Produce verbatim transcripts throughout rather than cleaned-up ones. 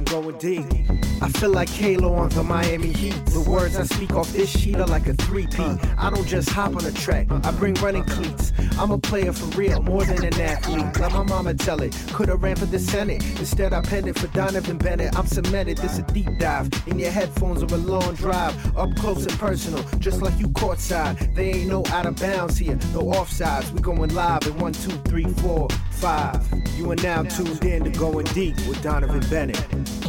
going deep. I feel like Halo on the Miami Heat. The words I speak off this sheet are like a three-peat. I don't just hop on a track, I bring running cleats. I'm a player for real, more than an athlete. Let my mama tell it, could've ran for the Senate. Instead I penned it for Donovan Bennett. I'm cemented, this a deep dive. In your headphones or a long drive. Up close and personal, just like you courtside. They ain't no out of bounds here, no offsides. We going live in one, two, three, four, five. You are now tuned in to Going Deep with Donovan Bennett.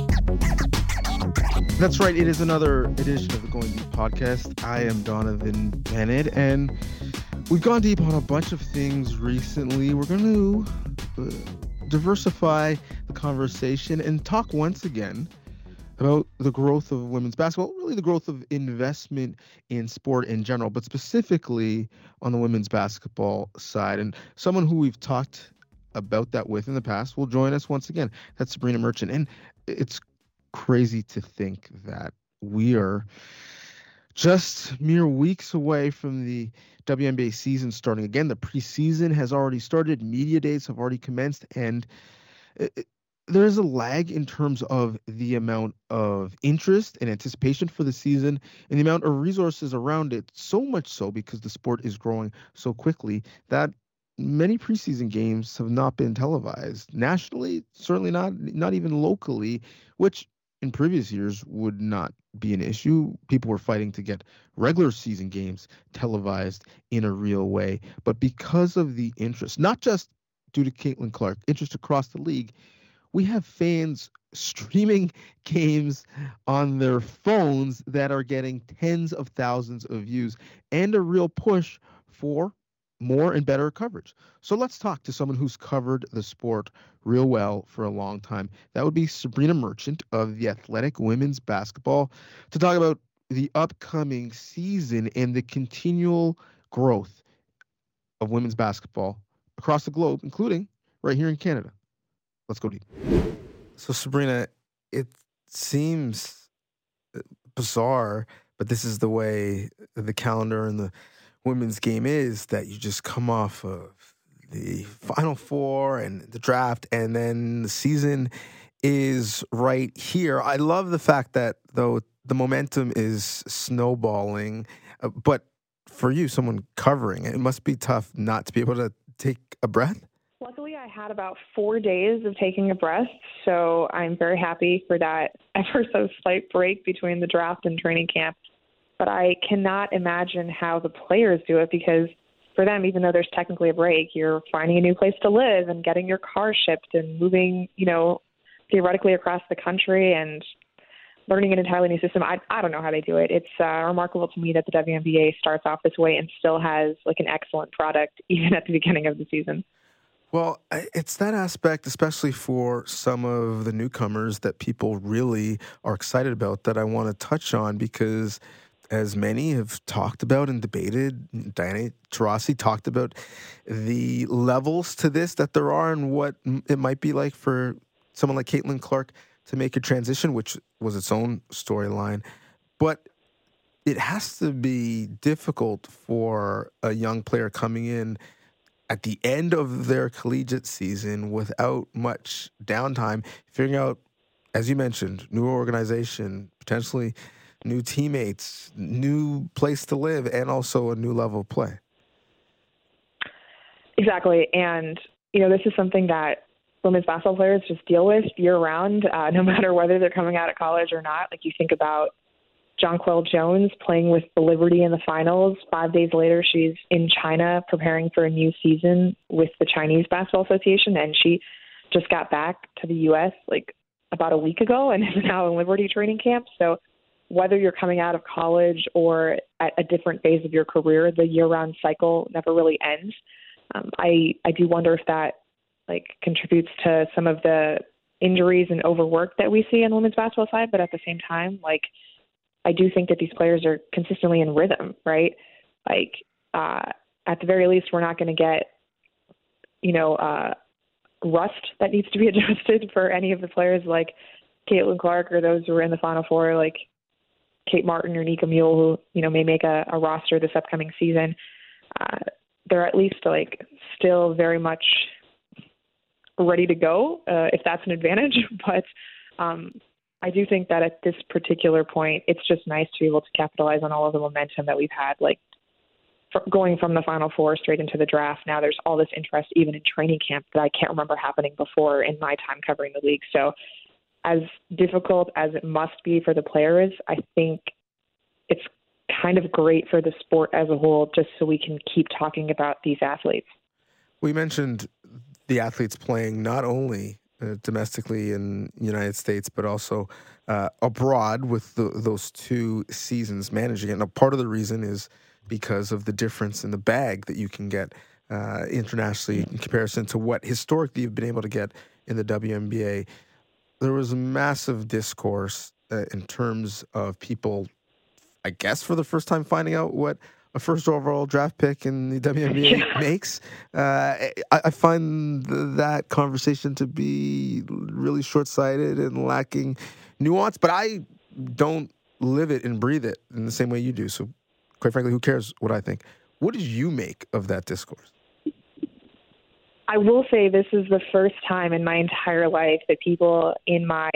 That's right. It is another edition of the Going Deep podcast. I am Donovan Bennett, and we've gone deep on a bunch of things recently. We're going to uh, diversify the conversation and talk once again about the growth of women's basketball, really the growth of investment in sport in general, but specifically on the women's basketball side. And someone who we've talked about that with in the past will join us once again. That's Sabrina Merchant. And it's crazy to think that we are just mere weeks away from the W N B A season starting again. The preseason has already started. Media days have already commenced. And it, there is a lag in terms of the amount of interest and anticipation for the season and the amount of resources around it. So much so because the sport is growing so quickly that many preseason games have not been televised nationally, certainly not, not even locally, which in previous years would not be an issue. People were fighting to get regular season games televised in a real way. But because of the interest, not just due to Caitlin Clark, interest across the league, we have fans streaming games on their phones that are getting tens of thousands of views and a real push for more and better coverage. So let's talk to someone who's covered the sport real well for a long time. That would be Sabrina Merchant of The Athletic Women's Basketball to talk about the upcoming season and the continual growth of women's basketball across the globe, including right here in Canada. Let's go deep. So Sabrina, it seems bizarre, but this is the way the calendar and the women's game is, that you just come off of the Final Four and the draft, and then the season is right here. I love the fact that, though, the momentum is snowballing, uh, but for you, someone covering it, it must be tough not to be able to take a breath. Luckily, I had about four days of taking a breath, so I'm very happy for that ever so slight break between the draft and training camp. But I cannot imagine how the players do it, because for them, even though there's technically a break, you're finding a new place to live and getting your car shipped and moving, you know, theoretically across the country and learning an entirely new system. I I don't know how they do it. It's uh, remarkable to me that the W N B A starts off this way and still has like an excellent product even at the beginning of the season. Well, it's that aspect, especially for some of the newcomers, that people really are excited about, that I want to touch on, because as many have talked about and debated, Diana Taurasi talked about the levels to this that there are and what it might be like for someone like Caitlin Clark to make a transition, which was its own storyline. But it has to be difficult for a young player coming in at the end of their collegiate season without much downtime, figuring out, as you mentioned, new organization, potentially new teammates, new place to live, and also a new level of play. Exactly. And, you know, this is something that women's basketball players just deal with year-round, uh, no matter whether they're coming out of college or not. Like, you think about Jonquel Jones playing with the Liberty in the finals. Five days later, she's in China preparing for a new season with the Chinese Basketball Association, and she just got back to the U S like about a week ago and is now in Liberty training camp. So whether you're coming out of college or at a different phase of your career, the year-round cycle never really ends. Um, I I do wonder if that like contributes to some of the injuries and overwork that we see on the women's basketball side. But at the same time, like, I do think that these players are consistently in rhythm, right? Like, uh, at the very least, we're not going to get, you know, uh, rust that needs to be adjusted for any of the players like Caitlin Clark or those who are in the Final Four, like Kate Martin or Nika Mule, who, you know, may make a, a roster this upcoming season. Uh, they're at least like still very much ready to go, uh, if that's an advantage. But um, I do think that at this particular point, it's just nice to be able to capitalize on all of the momentum that we've had, like for going from the Final Four straight into the draft. Now there's all this interest even in training camp that I can't remember happening before in my time covering the league. So as difficult as it must be for the players, I think it's kind of great for the sport as a whole, just so we can keep talking about these athletes. We mentioned the athletes playing not only uh, domestically in the United States, but also uh, abroad with the, those two seasons managing it. Now, part of the reason is because of the difference in the bag that you can get uh, internationally in comparison to what historically you've been able to get in the W N B A. There was massive discourse uh, in terms of people, I guess, for the first time finding out what a first overall draft pick in the W N B A yeah. makes. Uh, I, I find th- that conversation to be really short-sighted and lacking nuance, but I don't live it and breathe it in the same way you do. So, quite frankly, who cares what I think? What did you make of that discourse? I will say this is the first time in my entire life that people in my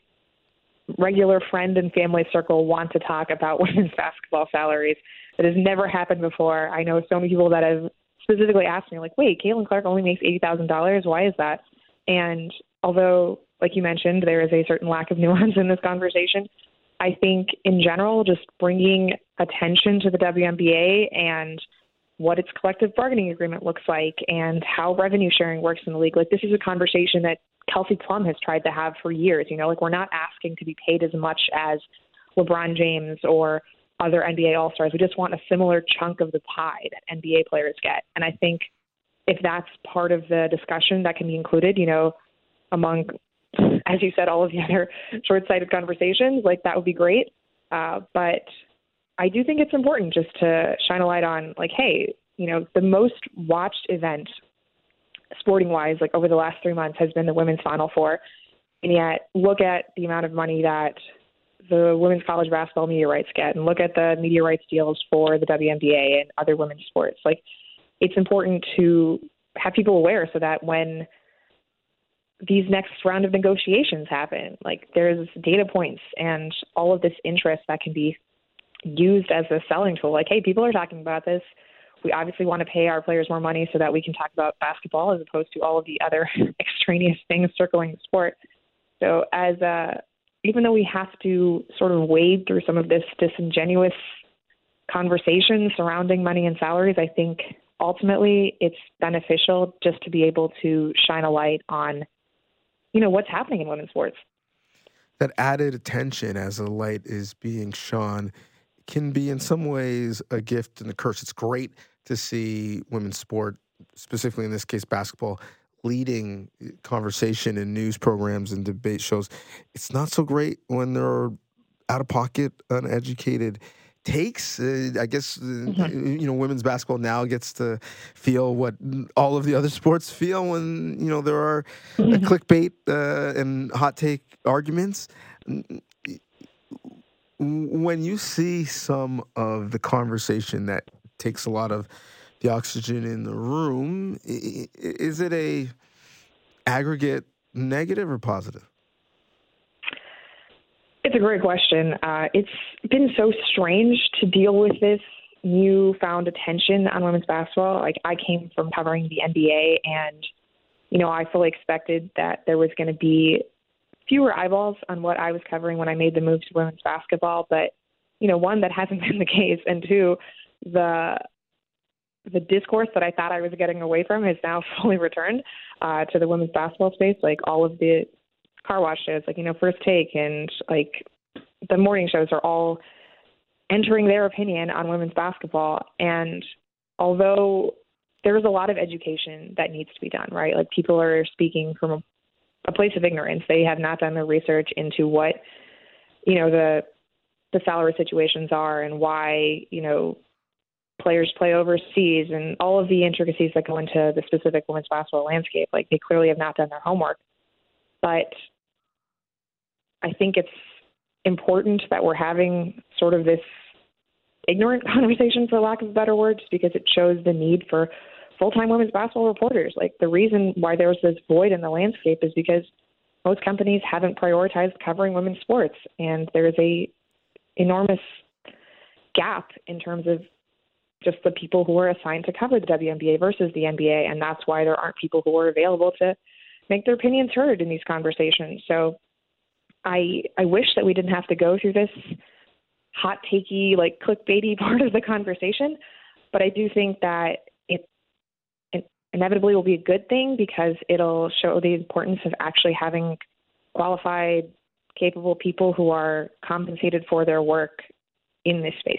regular friend and family circle want to talk about women's basketball salaries. That has never happened before. I know so many people that have specifically asked me, like, wait, Caitlin Clark only makes eighty thousand dollars. Why is that? And although, like you mentioned, there is a certain lack of nuance in this conversation, I think in general, just bringing attention to the W N B A and what its collective bargaining agreement looks like and how revenue sharing works in the league. Like, this is a conversation that Kelsey Plum has tried to have for years. You know, like, we're not asking to be paid as much as LeBron James or other N B A All-Stars. We just want a similar chunk of the pie that N B A players get. And I think if that's part of the discussion that can be included, you know, among, as you said, all of the other short-sighted conversations, like, that would be great. Uh, but I do think it's important just to shine a light on, like, hey, you know, the most watched event sporting-wise, like, over the last three months has been the Women's Final Four. And yet look at the amount of money that the women's college basketball media rights get, and look at the media rights deals for the W N B A and other women's sports. Like, it's important to have people aware so that when these next round of negotiations happen, like, there's data points and all of this interest that can be used as a selling tool. Like, hey, people are talking about this. We obviously want to pay our players more money so that we can talk about basketball as opposed to all of the other extraneous things circling the sport. So as a even though we have to sort of wade through some of this disingenuous conversation surrounding money and salaries, I think ultimately it's beneficial just to be able to shine a light on, you know, what's happening in women's sports. That added attention as a light is being shone can be in some ways a gift and a curse. It's great to see women's sport, specifically in this case basketball, leading conversation in news programs and debate shows. It's not so great when there are out-of-pocket, uneducated takes. Uh, I guess, uh, mm-hmm. you know, women's basketball now gets to feel what all of the other sports feel when, you know, there are mm-hmm. uh, clickbait uh, and hot take arguments. When you see some of the conversation that takes a lot of the oxygen in the room, is it a aggregate negative or positive? It's a great question. Uh, it's been so strange to deal with this newfound attention on women's basketball. Like, I came from covering the N B A, and, you know, I fully expected that there was going to be fewer eyeballs on what I was covering when I made the move to women's basketball. But, you know, one, that hasn't been the case, and two, the the discourse that I thought I was getting away from has now fully returned uh, to the women's basketball space. Like, all of the car wash shows, like, you know, First Take and, like, the morning shows are all entering their opinion on women's basketball. And although there is a lot of education that needs to be done, right? Like, people are speaking from a, a place of ignorance. They have not done their research into what, you know, the the salary situations are and why, you know, players play overseas and all of the intricacies that go into the specific women's basketball landscape. Like, they clearly have not done their homework. But I think it's important that we're having sort of this ignorant conversation, for lack of a better word, just because it shows the need for full-time women's basketball reporters. Like, the reason why there was this void in the landscape is because most companies haven't prioritized covering women's sports, and there's a enormous gap in terms of just the people who are assigned to cover the W N B A versus the N B A, and that's why there aren't people who are available to make their opinions heard in these conversations. So I I wish that we didn't have to go through this hot takey, like clickbaity part of the conversation, but I do think that it, it inevitably will be a good thing because it'll show the importance of actually having qualified, capable people who are compensated for their work in this space.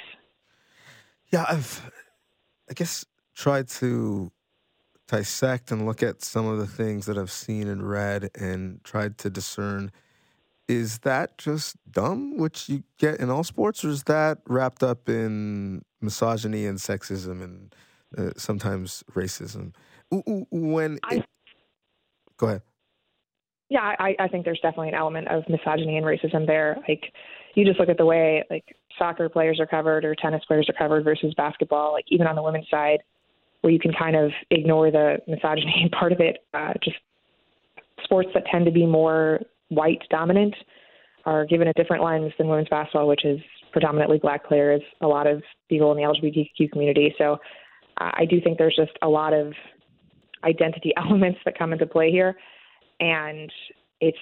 Yeah, I've, I guess, tried to dissect and look at some of the things that I've seen and read and tried to discern, is that just dumb, which you get in all sports, or is that wrapped up in misogyny and sexism and uh, sometimes racism? When I, it, Go ahead. Yeah, I, I think there's definitely an element of misogyny and racism there. Like, you just look at the way like soccer players are covered or tennis players are covered versus basketball. Like even on the women's side, where you can kind of ignore the misogyny part of it. Uh, just sports that tend to be more white dominant are given a different lens than women's basketball, which is predominantly black players, a lot of people in the L G B T Q community. So uh, I do think there's just a lot of identity elements that come into play here. And it's,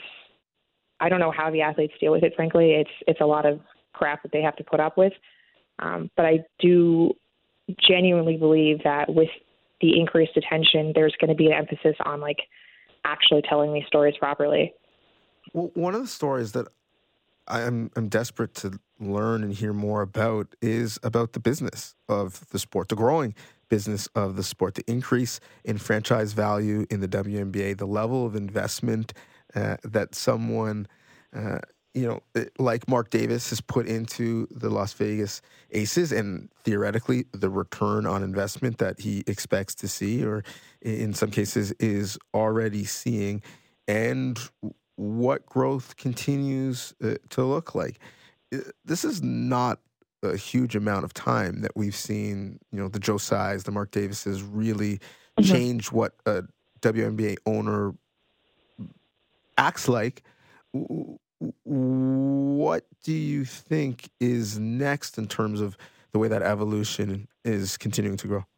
I don't know how the athletes deal with it, frankly. It's it's a lot of crap that they have to put up with. Um, but I do genuinely believe that with the increased attention, there's going to be an emphasis on like actually telling these stories properly. Well, one of the stories that I'm I'm desperate to learn and hear more about is about the business of the sport, the growing business of the sport, the increase in franchise value in the W N B A, the level of investment uh, that someone, uh, you know, like Mark Davis has put into the Las Vegas Aces, and theoretically the return on investment that he expects to see, or in some cases is already seeing, and what growth continues uh, to look like. This is not a huge amount of time that we've seen, you know, the Joe Tsais, the Mark Davises really mm-hmm. change what a W N B A owner acts like. What do you think is next in terms of the way that evolution is continuing to grow?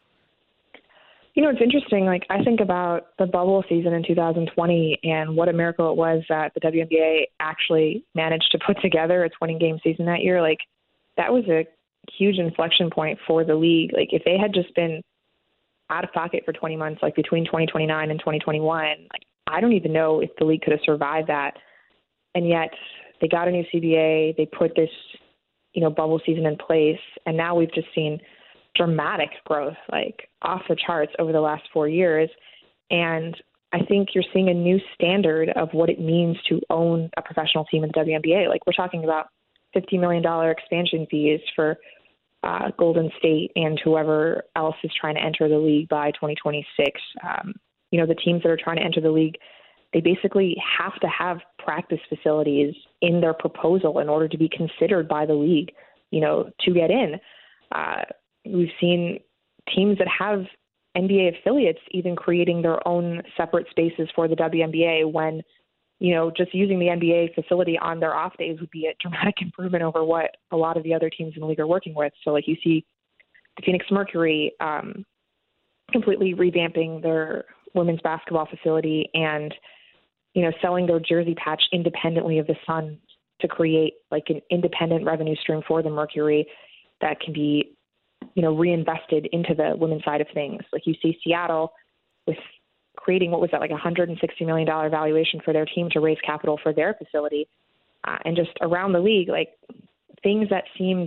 You know, it's interesting. Like, I think about the bubble season in two thousand twenty and what a miracle it was that the W N B A actually managed to put together its winning game season that year. Like, that was a huge inflection point for the league. Like, if they had just been out of pocket for twenty months, like between twenty twenty-nine and twenty twenty-one, like, I don't even know if the league could have survived that. And yet they got a new C B A. They put this, you know, bubble season in place. And now we've just seen dramatic growth, like off the charts over the last four years. And I think you're seeing a new standard of what it means to own a professional team in the W N B A. Like, we're talking about fifty million dollars expansion fees for uh, Golden State and whoever else is trying to enter the league by twenty twenty-six. Um, you know, the teams that are trying to enter the league, they basically have to have practice facilities in their proposal in order to be considered by the league, you know, to get in. Uh, we've seen teams that have N B A affiliates even creating their own separate spaces for the W N B A when, you know, just using the N B A facility on their off days would be a dramatic improvement over what a lot of the other teams in the league are working with. So, like, you see the Phoenix Mercury um, completely revamping their women's basketball facility and, you know, selling their jersey patch independently of the Sun to create like an independent revenue stream for the Mercury that can be, you know, reinvested into the women's side of things. Like, you see Seattle with creating, what was that, like a one hundred sixty million dollars valuation for their team to raise capital for their facility. Uh, and just around the league, like, things that seemed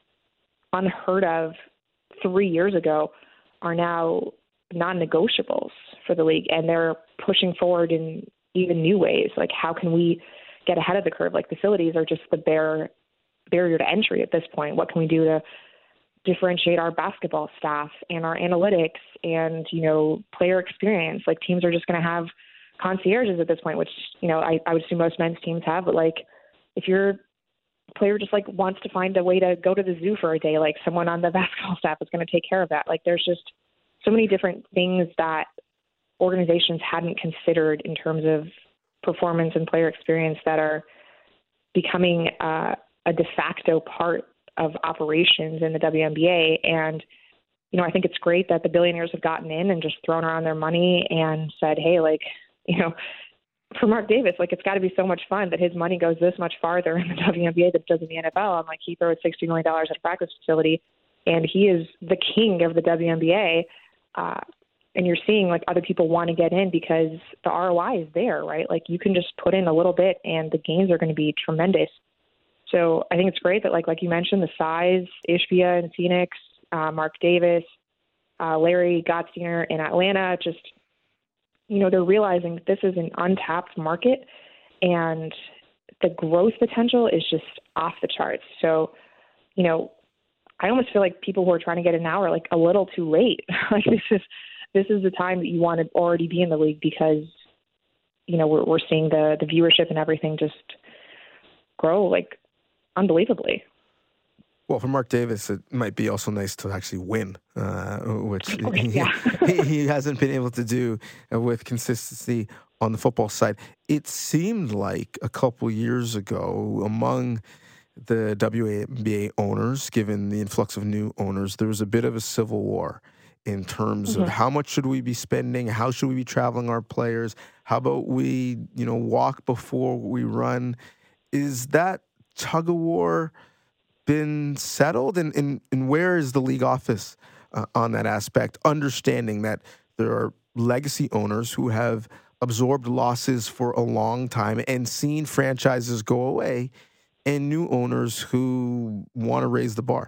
unheard of three years ago are now non-negotiables for the league. And they're pushing forward in even new ways. Like, how can we get ahead of the curve? Like, facilities are just the bare barrier to entry at this point. What can we do to differentiate our basketball staff and our analytics and, you know, player experience? Like, teams are just going to have concierges at this point, which, you know, I, I would assume most men's teams have. But, like, if your player just, like, wants to find a way to go to the zoo for a day, like, someone on the basketball staff is going to take care of that. Like, there's just so many different things that organizations hadn't considered in terms of performance and player experience that are becoming uh, a de facto part of operations in the W N B A. And, you know, I think it's great that the billionaires have gotten in and just thrown around their money and said, hey, like, you know, for Mark Davis, like, it's got to be so much fun that his money goes this much farther in the W N B A than it does in the N F L. I'm like, he throws sixty million dollars at a practice facility, and he is the king of the W N B A. Uh, and you're seeing, like, other people want to get in because the R O I is there, right? Like, you can just put in a little bit, and the gains are going to be tremendous. So I think it's great that, like like you mentioned, the size, Ishbia in Phoenix, uh, Mark Davis, uh, Larry Gottsteiner in Atlanta, just, you know, they're realizing that this is an untapped market, and the growth potential is just off the charts. So, you know, I almost feel like people who are trying to get in now are like a little too late. Like this is this is the time that you want to already be in the league because, you know, we're we're seeing the the viewership and everything just grow like unbelievably. Well, for Mark Davis, it might be also nice to actually win, uh, which Okay, yeah. he, he hasn't been able to do with consistency on the football side. It seemed like a couple years ago, among the W N B A owners, given the influx of new owners, there was a bit of a civil war in terms mm-hmm. of how much should we be spending, how should we be traveling our players, how about we, you know, walk before we run. Is that tug of war been settled, and, and, and where is the league office uh, on that aspect, understanding that there are legacy owners who have absorbed losses for a long time and seen franchises go away, and new owners who want to raise the bar?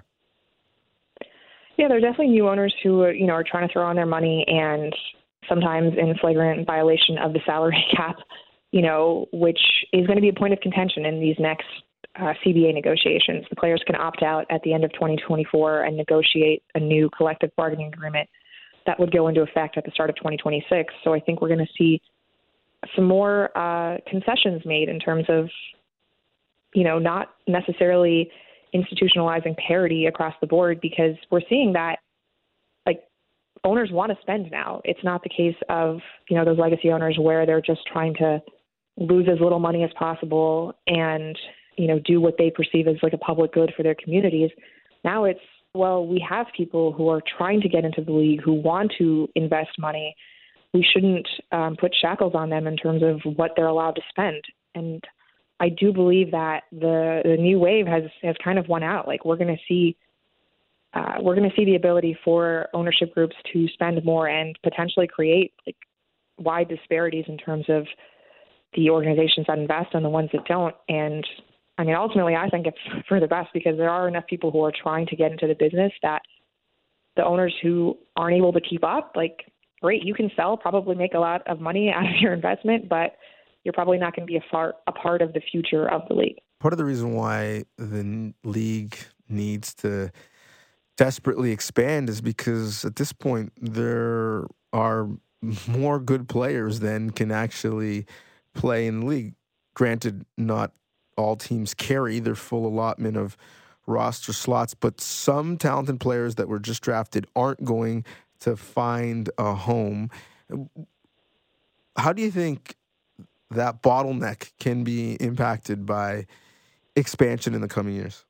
Yeah, there are definitely new owners who are, you know, are trying to throw on their money, and sometimes in flagrant violation of the salary cap, you know, which is going to be a point of contention in these next Uh, C B A negotiations. The players can opt out at the end of twenty twenty-four and negotiate a new collective bargaining agreement that would go into effect at the start of twenty twenty-six. So I think we're going to see some more uh, concessions made in terms of, you know, not necessarily institutionalizing parity across the board, because we're seeing that, like, owners want to spend now. It's not the case of, you know, those legacy owners where they're just trying to lose as little money as possible and, you know, do what they perceive as like a public good for their communities. Now it's, well, we have people who are trying to get into the league, who want to invest money. We shouldn't um, put shackles on them in terms of what they're allowed to spend. And I do believe that the, the new wave has, has kind of won out. Like, we're going to see, uh, we're going to see the ability for ownership groups to spend more and potentially create like wide disparities in terms of the organizations that invest and the ones that don't. And I mean, ultimately, I think it's for the best, because there are enough people who are trying to get into the business that the owners who aren't able to keep up, like, great, you can sell, probably make a lot of money out of your investment, but you're probably not going to be a, far, a part of the future of the league. Part of the reason why the league needs to desperately expand is because at this point there are more good players than can actually play in the league. Granted, not all teams carry their full allotment of roster slots, but some talented players that were just drafted aren't going to find a home. How do you think that bottleneck can be impacted by expansion in the coming years?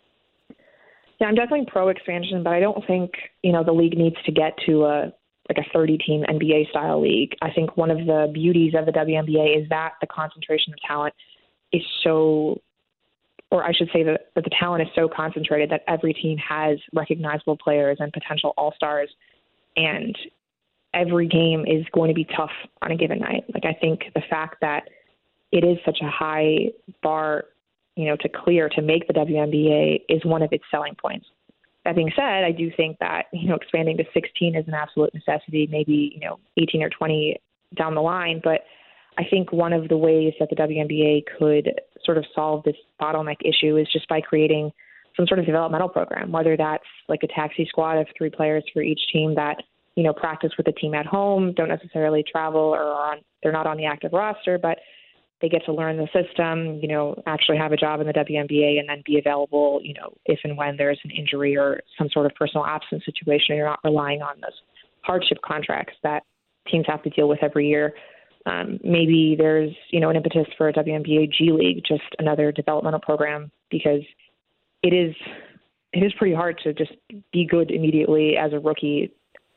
Yeah, I'm definitely pro expansion, but I don't think, you know, the league needs to get to a like a thirty-team N B A style league. I think one of the beauties of the W N B A is that the concentration of talent is so, or I should say that, that the talent is so concentrated that every team has recognizable players and potential all-stars, and every game is going to be tough on a given night. Like, I think the fact that it is such a high bar, you know, to clear to make the W N B A is one of its selling points. That being said, I do think that, you know, expanding to sixteen is an absolute necessity, maybe, you know, eighteen or twenty down the line, but I think one of the ways that the W N B A could sort of solve this bottleneck issue is just by creating some sort of developmental program, whether that's like a taxi squad of three players for each team that, you know, practice with the team at home, don't necessarily travel or are on, they're not on the active roster, but they get to learn the system, you know, actually have a job in the W N B A and then be available, you know, if and when there's an injury or some sort of personal absence situation. You're not relying on those hardship contracts that teams have to deal with every year. Um, maybe there's, you know, an impetus for a W N B A G League, just another developmental program, because it is it is pretty hard to just be good immediately as a rookie.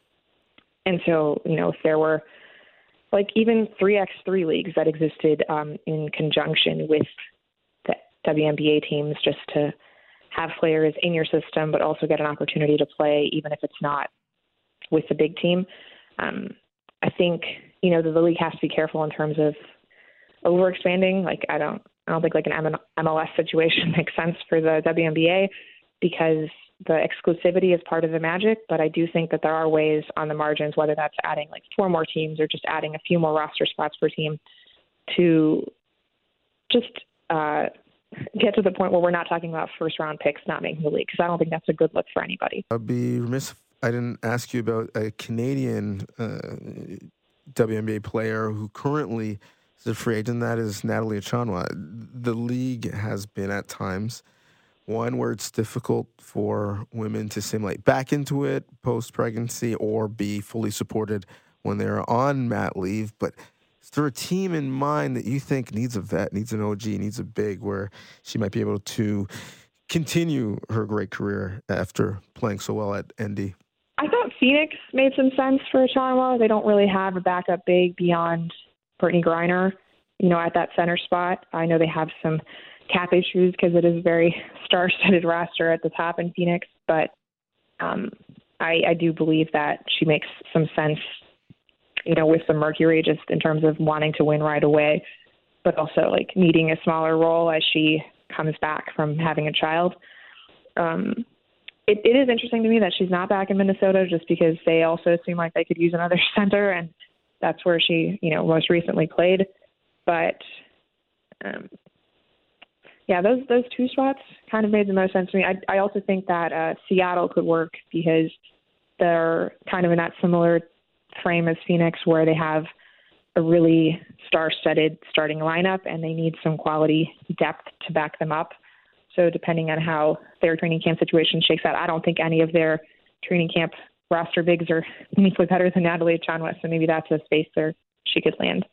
And so, you know, if there were like even three by three leagues that existed um, in conjunction with the W N B A teams, just to have players in your system, but also get an opportunity to play, even if it's not with the big team. Um, I think, you know, the, the league has to be careful in terms of overexpanding. Like, I don't, I don't think like an M L S situation makes sense for the W N B A, because the exclusivity is part of the magic. But I do think that there are ways on the margins, whether that's adding like four more teams or just adding a few more roster spots per team, to just uh, get to the point where we're not talking about first round picks not making the league, because I don't think that's a good look for anybody. I'd be remiss if I didn't ask you about a Canadian uh, W N B A player who currently is a free agent. That is Natalie Achonwa. The league has been at times one where it's difficult for women to assimilate back into it post-pregnancy or be fully supported when they're on mat leave. But is there a team in mind that you think needs a vet, needs an O G, needs a big, where she might be able to continue her great career after playing so well at N D? I thought Phoenix made some sense for Achonwa. They don't really have a backup big beyond Brittany Griner, you know, at that center spot. I know they have some cap issues because it is a very star-studded roster at the top in Phoenix, but um, I, I do believe that she makes some sense, you know, with some Mercury, just in terms of wanting to win right away, but also like needing a smaller role as she comes back from having a child. Um, it, it is interesting to me that she's not back in Minnesota, just because they also seem like they could use another center, and that's where she, you know, most recently played. But um, yeah, those those two spots kind of made the most sense to me. I, I also think that uh, Seattle could work, because they're kind of in that similar frame as Phoenix, where they have a really star-studded starting lineup and they need some quality depth to back them up. So depending on how their training camp situation shakes out, I don't think any of their training camp roster bigs are meaningfully better than Natalie Achonwa, so maybe that's a space where she could land.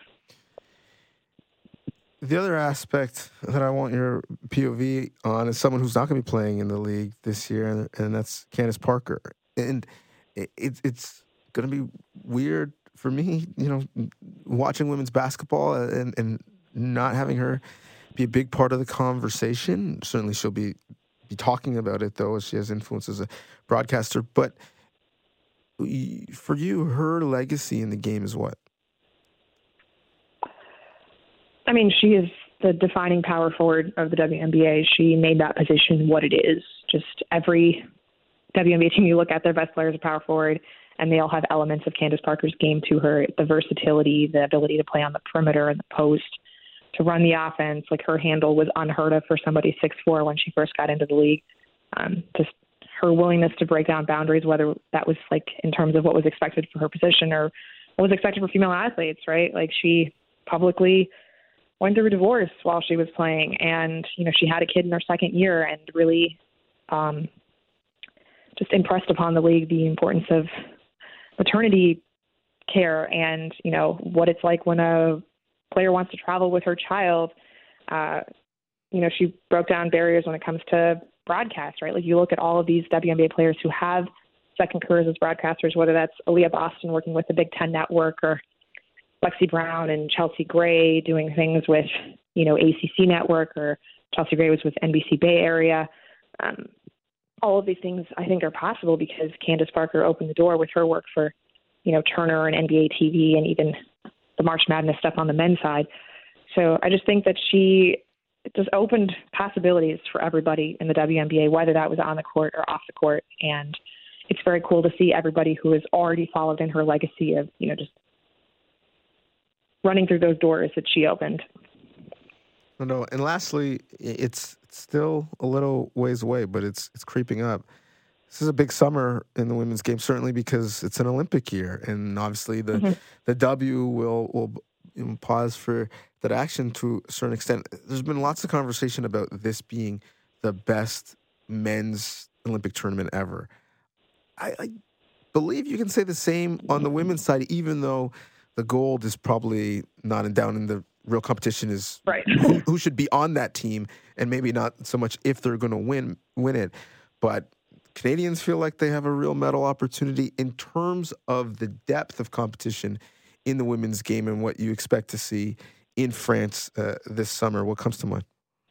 The other aspect that I want your P O V on is someone who's not going to be playing in the league this year, and, and that's Candace Parker. And it, it, it's going to be weird for me, you know, watching women's basketball and, and not having her be a big part of the conversation. Certainly she'll be, be talking about it, though, as she has influence as a broadcaster. But for you, her legacy in the game is what? I mean, she is the defining power forward of the W N B A. She made that position what it is. Just every W N B A team you look at, their best player is a power forward, and they all have elements of Candace Parker's game to her. The versatility, the ability to play on the perimeter and the post, to run the offense. Like, her handle was unheard of for somebody six foot four when she first got into the league. Um, just her willingness to break down boundaries, whether that was like in terms of what was expected for her position or what was expected for female athletes, right? Like, she publicly went through a divorce while she was playing, and, you know, she had a kid in her second year, and really um, just impressed upon the league the importance of maternity care and, you know, what it's like when a player wants to travel with her child. Uh, you know, she broke down barriers when it comes to broadcast, right? Like, you look at all of these W N B A players who have second careers as broadcasters, whether that's Aaliyah Boston working with the Big Ten Network, or Lexi Brown and Chelsea Gray doing things with, you know, A C C Network, or Chelsea Gray was with N B C Bay Area. Um, all of these things, I think, are possible because Candace Parker opened the door with her work for, you know, Turner and N B A T V, and even the March Madness stuff on the men's side. So I just think that she just opened possibilities for everybody in the W N B A, whether that was on the court or off the court. And it's very cool to see everybody who has already followed in her legacy of, you know, just running through those doors that she opened. No, no. And lastly, it's still a little ways away, but it's it's creeping up. This is a big summer in the women's game, certainly because it's an Olympic year, and obviously the mm-hmm. the W will will you know, pause for that action to a certain extent. There's been lots of conversation about this being the best men's Olympic tournament ever. I, I believe you can say the same on the women's side, even though the gold is probably not in down in the real competition is right. who, who should be on that team, and maybe not so much if they're going to win win it. But Canadians feel like they have a real medal opportunity in terms of the depth of competition in the women's game and what you expect to see in France uh, this summer. What comes to mind?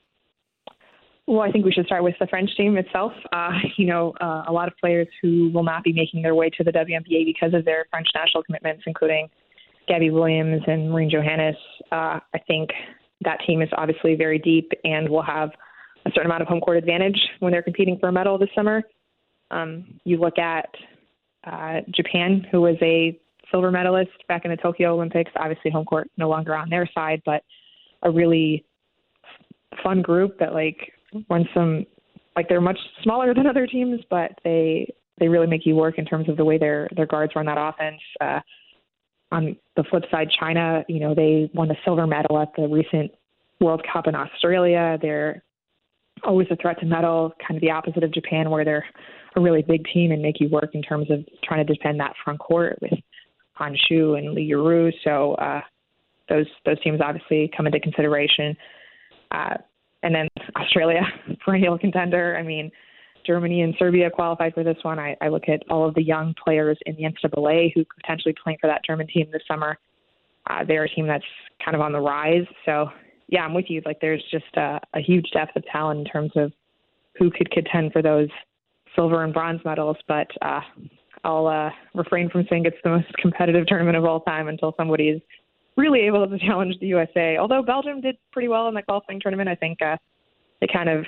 Well, I think we should start with the French team itself. Uh, you know, uh, a lot of players who will not be making their way to the W N B A because of their French national commitments, including Gabby Williams and Marine Johannes. Uh, I think that team is obviously very deep and will have a certain amount of home court advantage when they're competing for a medal this summer. Um, you look at uh, Japan, who was a silver medalist back in the Tokyo Olympics. Obviously, home court no longer on their side, but a really fun group that like won some. Like they're much smaller than other teams, but they they really make you work in terms of the way their their guards run that offense. Uh, on the flip side, China, you know, they won the silver medal at the recent World Cup in Australia. They're always a threat to medal, kind of the opposite of Japan, where they're a really big team and make you work in terms of trying to defend that front court with Han Shu and Li Yuru. So uh, those those teams obviously come into consideration. Uh, and then Australia, perennial contender. I mean, Germany and Serbia qualified for this one. I, I look at all of the young players in the N C double A who could potentially playing for that German team this summer. Uh, they're a team that's kind of on the rise. So, yeah, I'm with you. Like, there's just a, a huge depth of talent in terms of who could contend for those silver and bronze medals. But uh, I'll uh, refrain from saying it's the most competitive tournament of all time until somebody is really able to challenge the U S A. Although Belgium did pretty well in the qualifying tournament, I think uh, they kind of,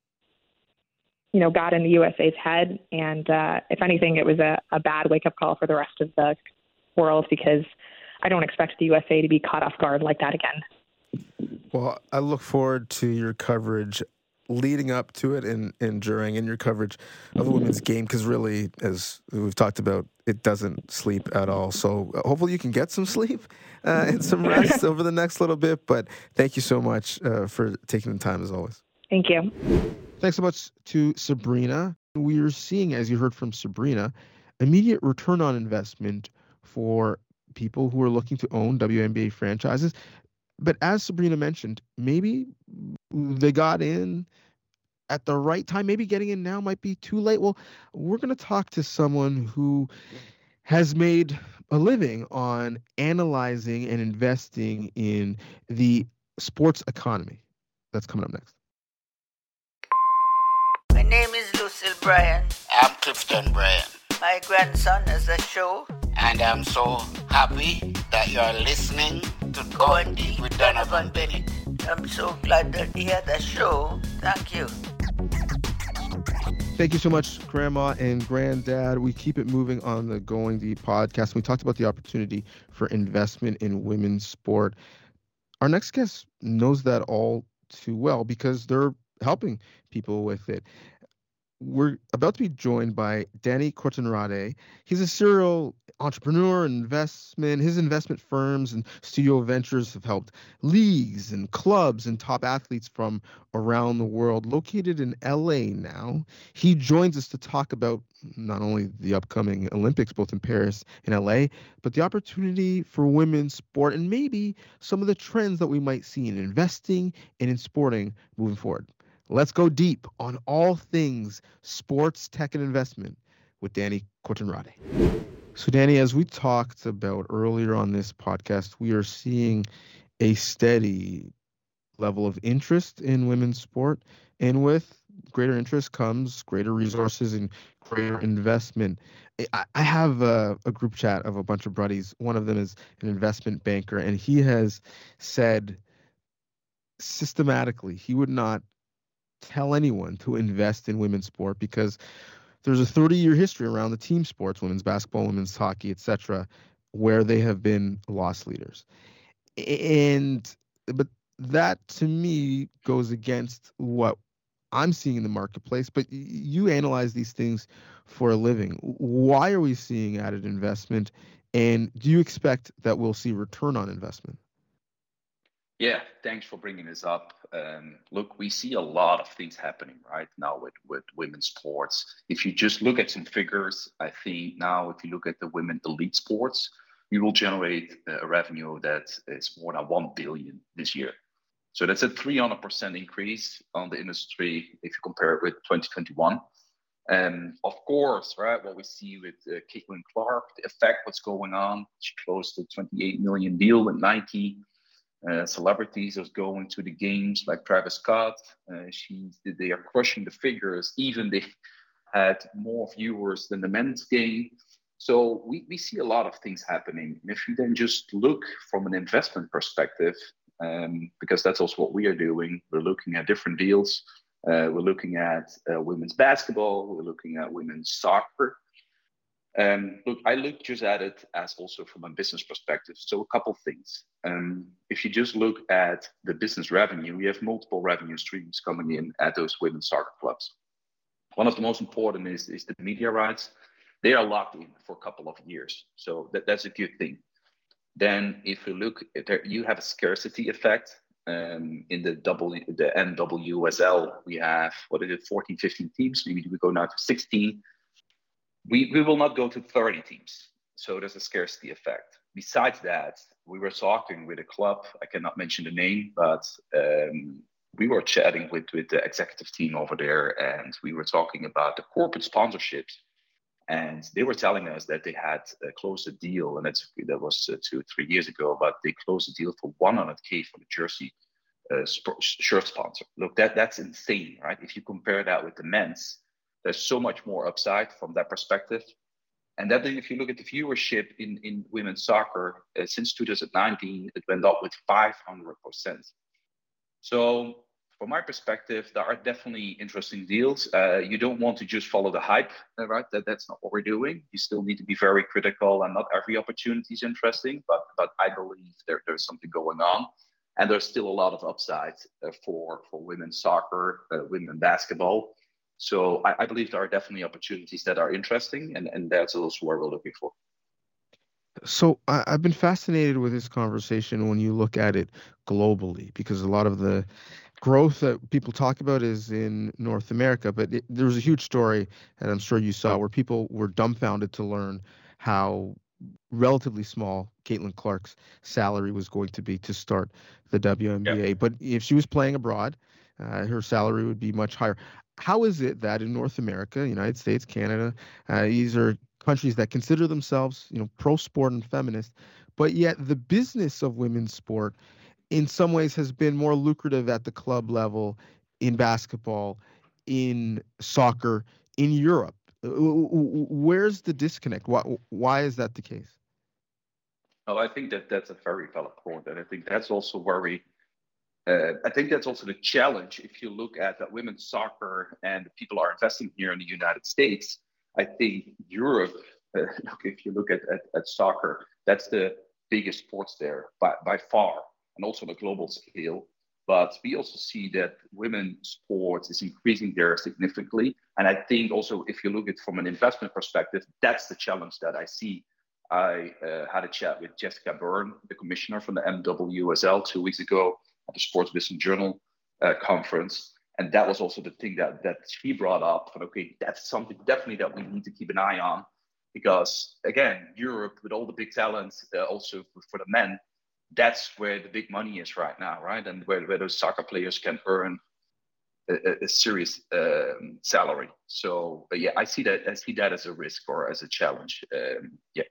you know, got in the U S A's head. And uh, if anything, it was a, a bad wake-up call for the rest of the world, because I don't expect the U S A to be caught off guard like that again. Well, I look forward to your coverage leading up to it and, and during, and your coverage of the women's game, because really, as we've talked about, it doesn't sleep at all. So uh, hopefully you can get some sleep uh, and some rest over the next little bit. But thank you so much uh, for taking the time, as always. Thank you. Thanks so much to Sabrina. We are seeing, as you heard from Sabrina, immediate return on investment for people who are looking to own W N B A franchises. But as Sabrina mentioned, maybe they got in at the right time. Maybe getting in now might be too late. Well, we're going to talk to someone who has made a living on analyzing and investing in the sports economy. That's coming up next. My name is Lucille Bryan. I'm Clifton Bryan. My grandson has a show. And I'm so happy that you're listening to Going Deep with Donovan Bennett. I'm so glad that he had a show. Thank you. Thank you so much, Grandma and Granddad. We keep it moving on the Going Deep podcast. We talked about the opportunity for investment in women's sport. Our next guest knows that all too well because they're helping people with it. We're about to be joined by Danny Courtonrade. He's a serial entrepreneur and investment. His investment firms and studio ventures have helped leagues and clubs and top athletes from around the world. Located in L A now, he joins us to talk about not only the upcoming Olympics, both in Paris and L A, but the opportunity for women's sport and maybe some of the trends that we might see in investing and in sporting moving forward. Let's go deep on all things sports, tech, and investment with Danny Courtonrade. So, Danny, as we talked about earlier on this podcast, we are seeing a steady level of interest in women's sport. And with greater interest comes greater resources and greater investment. I, I have a, a group chat of a bunch of buddies. One of them is an investment banker, and he has said systematically he would not tell anyone to invest in women's sport because there's a thirty-year history around the team sports, women's basketball, women's hockey, et cetera, where they have been loss leaders. And but that to me goes against what I'm seeing in the marketplace. But you analyze these things for a living. Why are we seeing added investment? And do you expect that we'll see return on investment? Yeah, thanks for bringing this up. Um, look, we see a lot of things happening right now with, with women's sports. If you just look at some figures, I think now if you look at the women elite sports, we will generate a revenue that is more than one billion this year. So that's a three hundred percent increase on the industry if you compare it with twenty twenty-one. And of course, right, what we see with uh, Caitlin Clark, the effect what's going on. She closed a twenty-eight million deal with Nike. Uh, celebrities are going to the games like Travis Scott. Uh, she, they are crushing the figures. Even they had more viewers than the men's game. So we, we see a lot of things happening. And if you then just look from an investment perspective, um, because that's also what we are doing, we're looking at different deals. Uh, we're looking at uh, women's basketball. We're looking at women's soccer. Um, look, I look just at it as also from a business perspective. So a couple things. Um, if you just look at the business revenue, we have multiple revenue streams coming in at those women's soccer clubs. One of the most important is, is the media rights. They are locked in for a couple of years. So that, that's a good thing. Then if you look at there, you have a scarcity effect. Um, in the W, the N W S L, we have, what is it, fourteen, fifteen teams. Maybe we go now to sixteen. We, we will not go to thirty teams. So there's a scarcity effect. Besides that, we were talking with a club. I cannot mention the name, but um, we were chatting with, with the executive team over there, and we were talking about the corporate sponsorships. And they were telling us that they had uh, closed a deal, and that's, that was uh, two or three years ago, but they closed a deal for one hundred K for the jersey uh, sp- shirt sponsor. Look, that that's insane, right? If you compare that with the men's, there's so much more upside from that perspective. And then if you look at the viewership in, in women's soccer, uh, since two thousand nineteen, it went up with five hundred percent. So from my perspective, there are definitely interesting deals. Uh, you don't want to just follow the hype, right? That, that's not what we're doing. You still need to be very critical, and not every opportunity is interesting, but, but I believe there, there's something going on. And there's still a lot of upside uh, for, for women's soccer, uh, women's basketball. So I, I believe there are definitely opportunities that are interesting, and, and that's also what we're looking for. So I, I've been fascinated with this conversation when you look at it globally, because a lot of the growth that people talk about is in North America, but it, there was a huge story, and I'm sure you saw, where people were dumbfounded to learn how relatively small Caitlin Clark's salary was going to be to start the W N B A. Yep. But if she was playing abroad, uh, her salary would be much higher. How is it that in North America, United States, Canada, uh, these are countries that consider themselves, you know, pro sport and feminist, but yet the business of women's sport in some ways has been more lucrative at the club level, in basketball, in soccer, in Europe? Where's the disconnect? Why, why is that the case? Oh, I think that that's a very valid point. And I think that's also where we, uh, I think that's also the challenge. If you look at that women's soccer and people are investing here in the United States, I think Europe, uh, look, if you look at, at, at soccer, that's the biggest sports there by, by far, and also on a global scale. But we also see that women's sports is increasing there significantly. And I think also, if you look at it from an investment perspective, that's the challenge that I see. I uh, had a chat with Jessica Byrne, the commissioner from the N W S L, two weeks ago at the Sports Business Journal uh, conference. And that was also the thing that, that she brought up. But okay, that's something definitely that we need to keep an eye on. Because again, Europe, with all the big talents, uh, also for, for the men, that's where the big money is right now, right? And where, where those soccer players can earn a, a serious um, salary. So yeah, I see that I see that as a risk or as a challenge. Um, yeah.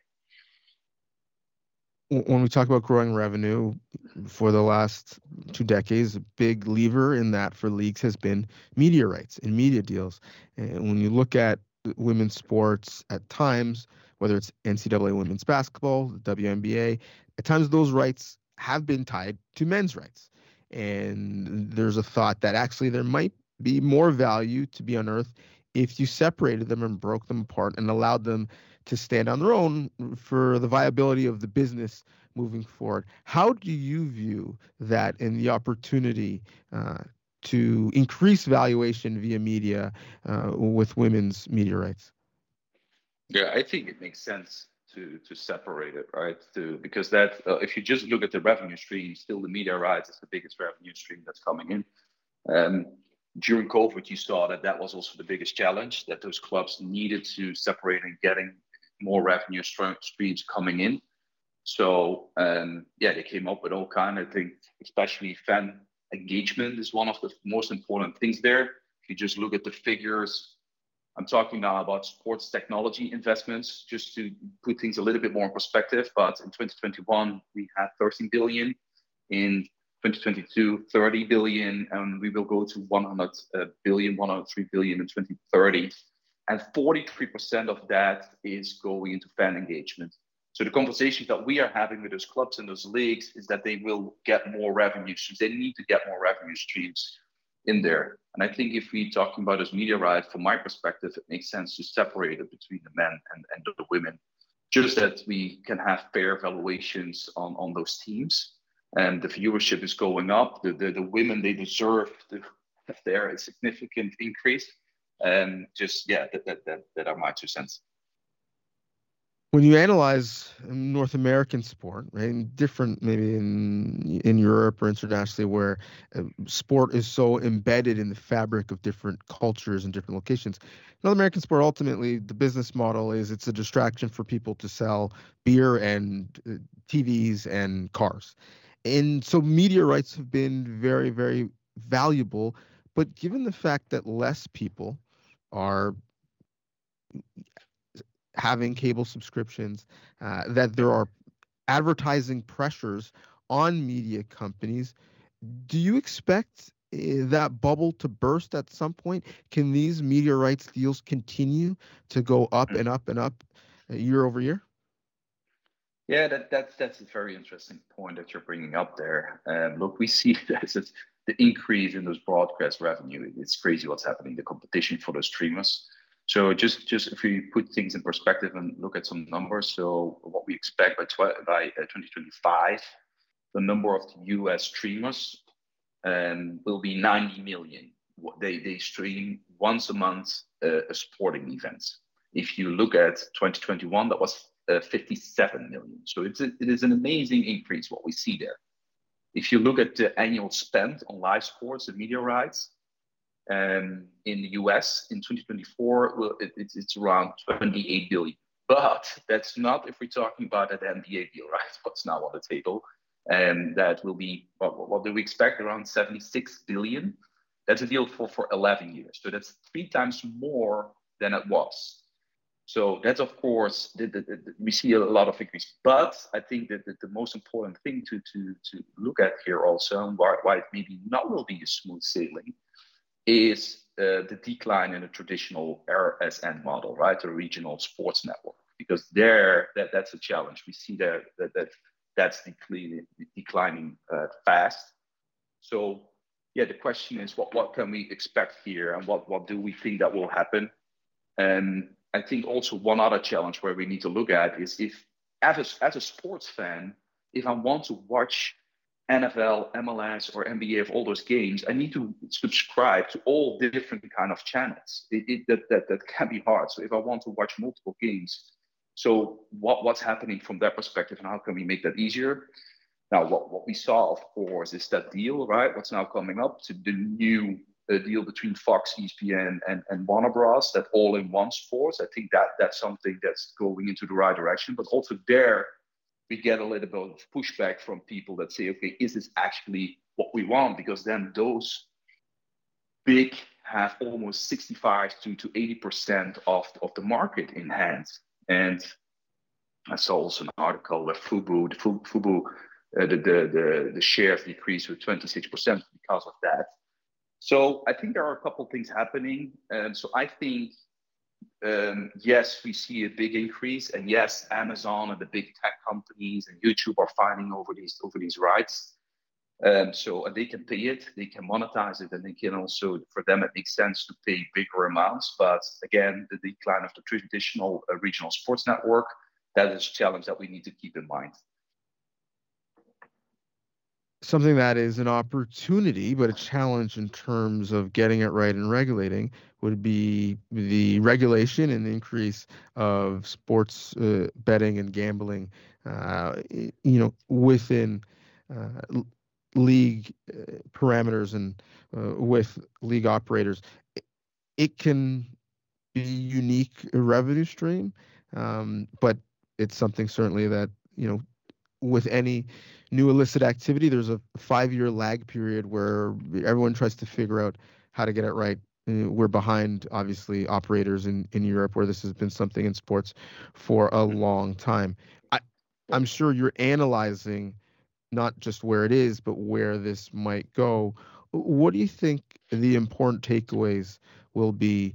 When we talk about growing revenue for the last two decades, a big lever in that for leagues has been media rights and media deals. And when you look at women's sports at times, whether it's N C double A women's basketball, the W N B A, at times those rights have been tied to men's rights. And there's a thought that actually there might be more value to be unearthed if you separated them and broke them apart and allowed them to stand on their own for the viability of the business moving forward. How do you view that and the opportunity uh, to increase valuation via media uh, with women's media rights? Yeah, I think it makes sense to to separate it, right? To because that uh, if you just look at the revenue stream, still the media rights is the biggest revenue stream that's coming in. Um, during COVID, you saw that that was also the biggest challenge, that those clubs needed to separate and getting more revenue streams coming in. So um, yeah, they came up with all kind. I think especially fan engagement is one of the most important things there. If you just look at the figures, I'm talking now about sports technology investments, just to put things a little bit more in perspective. But in twenty twenty-one, we had thirteen billion. In twenty twenty-two, thirty billion, and we will go to one hundred billion, one hundred three billion in twenty thirty. And forty-three percent of that is going into fan engagement. So the conversations that we are having with those clubs and those leagues is that they will get more revenue streams. They need to get more revenue streams in there. And I think if we're talking about those media rights, from my perspective, it makes sense to separate it between the men and, and the women, just that we can have fair valuations on, on those teams. And the viewership is going up. The, the, the women, they deserve to have there a significant increase. And just, yeah, that, that, that, that are my two cents. When you analyze North American sport, right, and different maybe in in Europe or internationally, where uh, sport is so embedded in the fabric of different cultures and different locations, North American sport, ultimately, the business model is it's a distraction for people to sell beer and uh, T Vs and cars. And so media rights have been very, very valuable. But given the fact that less people are having cable subscriptions, uh, that there are advertising pressures on media companies, do you expect uh, that bubble to burst at some point? Can these media rights deals continue to go up and up and up uh, year over year? Yeah, that, that's that's a very interesting point that you're bringing up there. Um, look, we see that the increase in those broadcast revenue. It's crazy what's happening. The competition for those streamers. So just, just if we put things in perspective and look at some numbers, so what we expect by, tw- by uh, twenty twenty-five, the number of U S streamers um, will be ninety million. They, they stream once a month uh, a sporting events. If you look at twenty twenty-one, that was uh, fifty-seven million. So it's a, it is an amazing increase what we see there. If you look at the annual spend on live sports and media rights, Um, in the U S in twenty twenty-four, well, it, it's, it's around twenty-eight billion. But that's not if we're talking about that N B A deal, right? What's now on the table. And that will be, what, what do we expect? Around seventy-six billion. That's a deal for, for eleven years. So that's three times more than it was. So that's, of course, the, the, the, we see a lot of increase. But I think that the, the most important thing to, to, to look at here also, and why, why it maybe not will be a smooth sailing, is uh, the decline in the traditional R S N model, right? The regional sports network, because there, that, that's a challenge. We see that, that, that that's declining, declining uh, fast. So, yeah, the question is, what, what can we expect here, and what, what do we think that will happen? And I think also one other challenge where we need to look at is if, as a, as a sports fan, if I want to watch N F L, M L S, or N B A of all those games, I need to subscribe to all different kind of channels. It, it, that, that, that can be hard. So if I want to watch multiple games, so what, what's happening from that perspective, and how can we make that easier? Now, what, what we saw, of course, is that deal, right? What's now coming up to the new uh, deal between Fox, E S P N, and, and Warner Bros., that all-in-one sports. I think that that's something that's going into the right direction. But also there, we get a little bit of pushback from people that say, okay, is this actually what we want? Because then those big have almost sixty-five to, to eighty percent of, of the market in hand. And I saw also an article where Fubo, the Fubo, uh, the, the, the, the shares decreased with twenty-six percent because of that. So I think there are a couple of things happening. And so I think, Um, yes, we see a big increase, and yes, Amazon and the big tech companies and YouTube are fighting over these over these rights. Um, so and they can pay it, they can monetize it, and they can also, for them, it makes sense to pay bigger amounts. But again, the decline of the traditional uh, regional sports network, that is a challenge that we need to keep in mind. Something that is an opportunity, but a challenge in terms of getting it right and regulating would be the regulation and the increase of sports uh, betting and gambling, uh, you know, within uh, league uh, parameters and uh, with league operators. It can be a unique revenue stream, um, but it's something certainly that, you know, with any new illicit activity, there's a five-year lag period where everyone tries to figure out how to get it right. Uh, We're behind, obviously, operators in, in Europe where this has been something in sports for a long time. I, I'm sure you're analyzing not just where it is, but where this might go. What do you think the important takeaways will be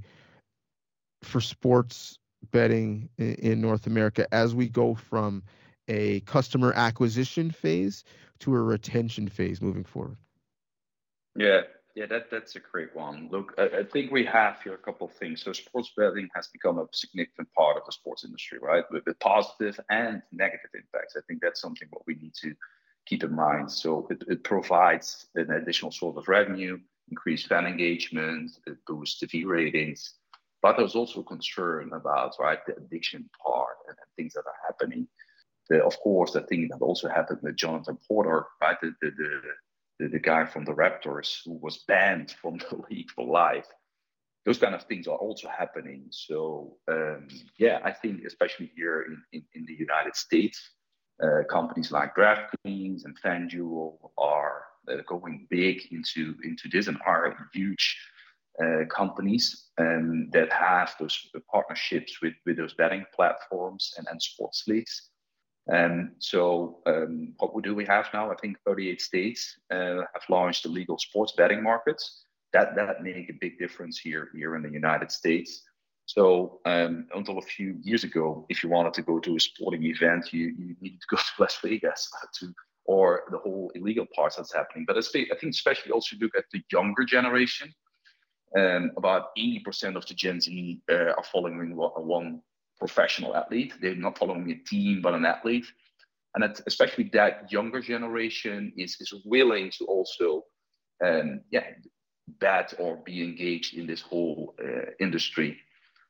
for sports betting in, in North America as we go from a customer acquisition phase to a retention phase moving forward? Yeah, yeah, that that's a great one. Look, I, I think we have here a couple of things. So sports betting has become a significant part of the sports industry, right? With the positive and negative impacts. I think that's something what we need to keep in mind. So it, it provides an additional source of revenue, increased fan engagement, it boosts T V ratings. But there's also concern about, right, the addiction part and, and things that are happening. The, of course, the thing that also happened with Jonathan Porter, right, the, the, the The, the guy from the Raptors who was banned from the league for life. Those kind of things are also happening. So um, yeah, I think especially here in, in, in the United States, uh, companies like DraftKings and FanDuel are uh, going big into, into this and are huge uh, companies um, that have those partnerships with, with those betting platforms and, and sports leagues. And so um, what do we have now? I think thirty-eight states uh, have launched illegal sports betting markets. That that make a big difference here, here in the United States. So um, until a few years ago, if you wanted to go to a sporting event, you, you needed to go to Las Vegas to, or the whole illegal parts that's happening. But I think especially also look at the younger generation. Um, about eighty percent of the Gen Z uh, are following one professional athlete. They're not following a team, but an athlete. And that, especially that younger generation is, is willing to also um, yeah, bet or be engaged in this whole uh, industry.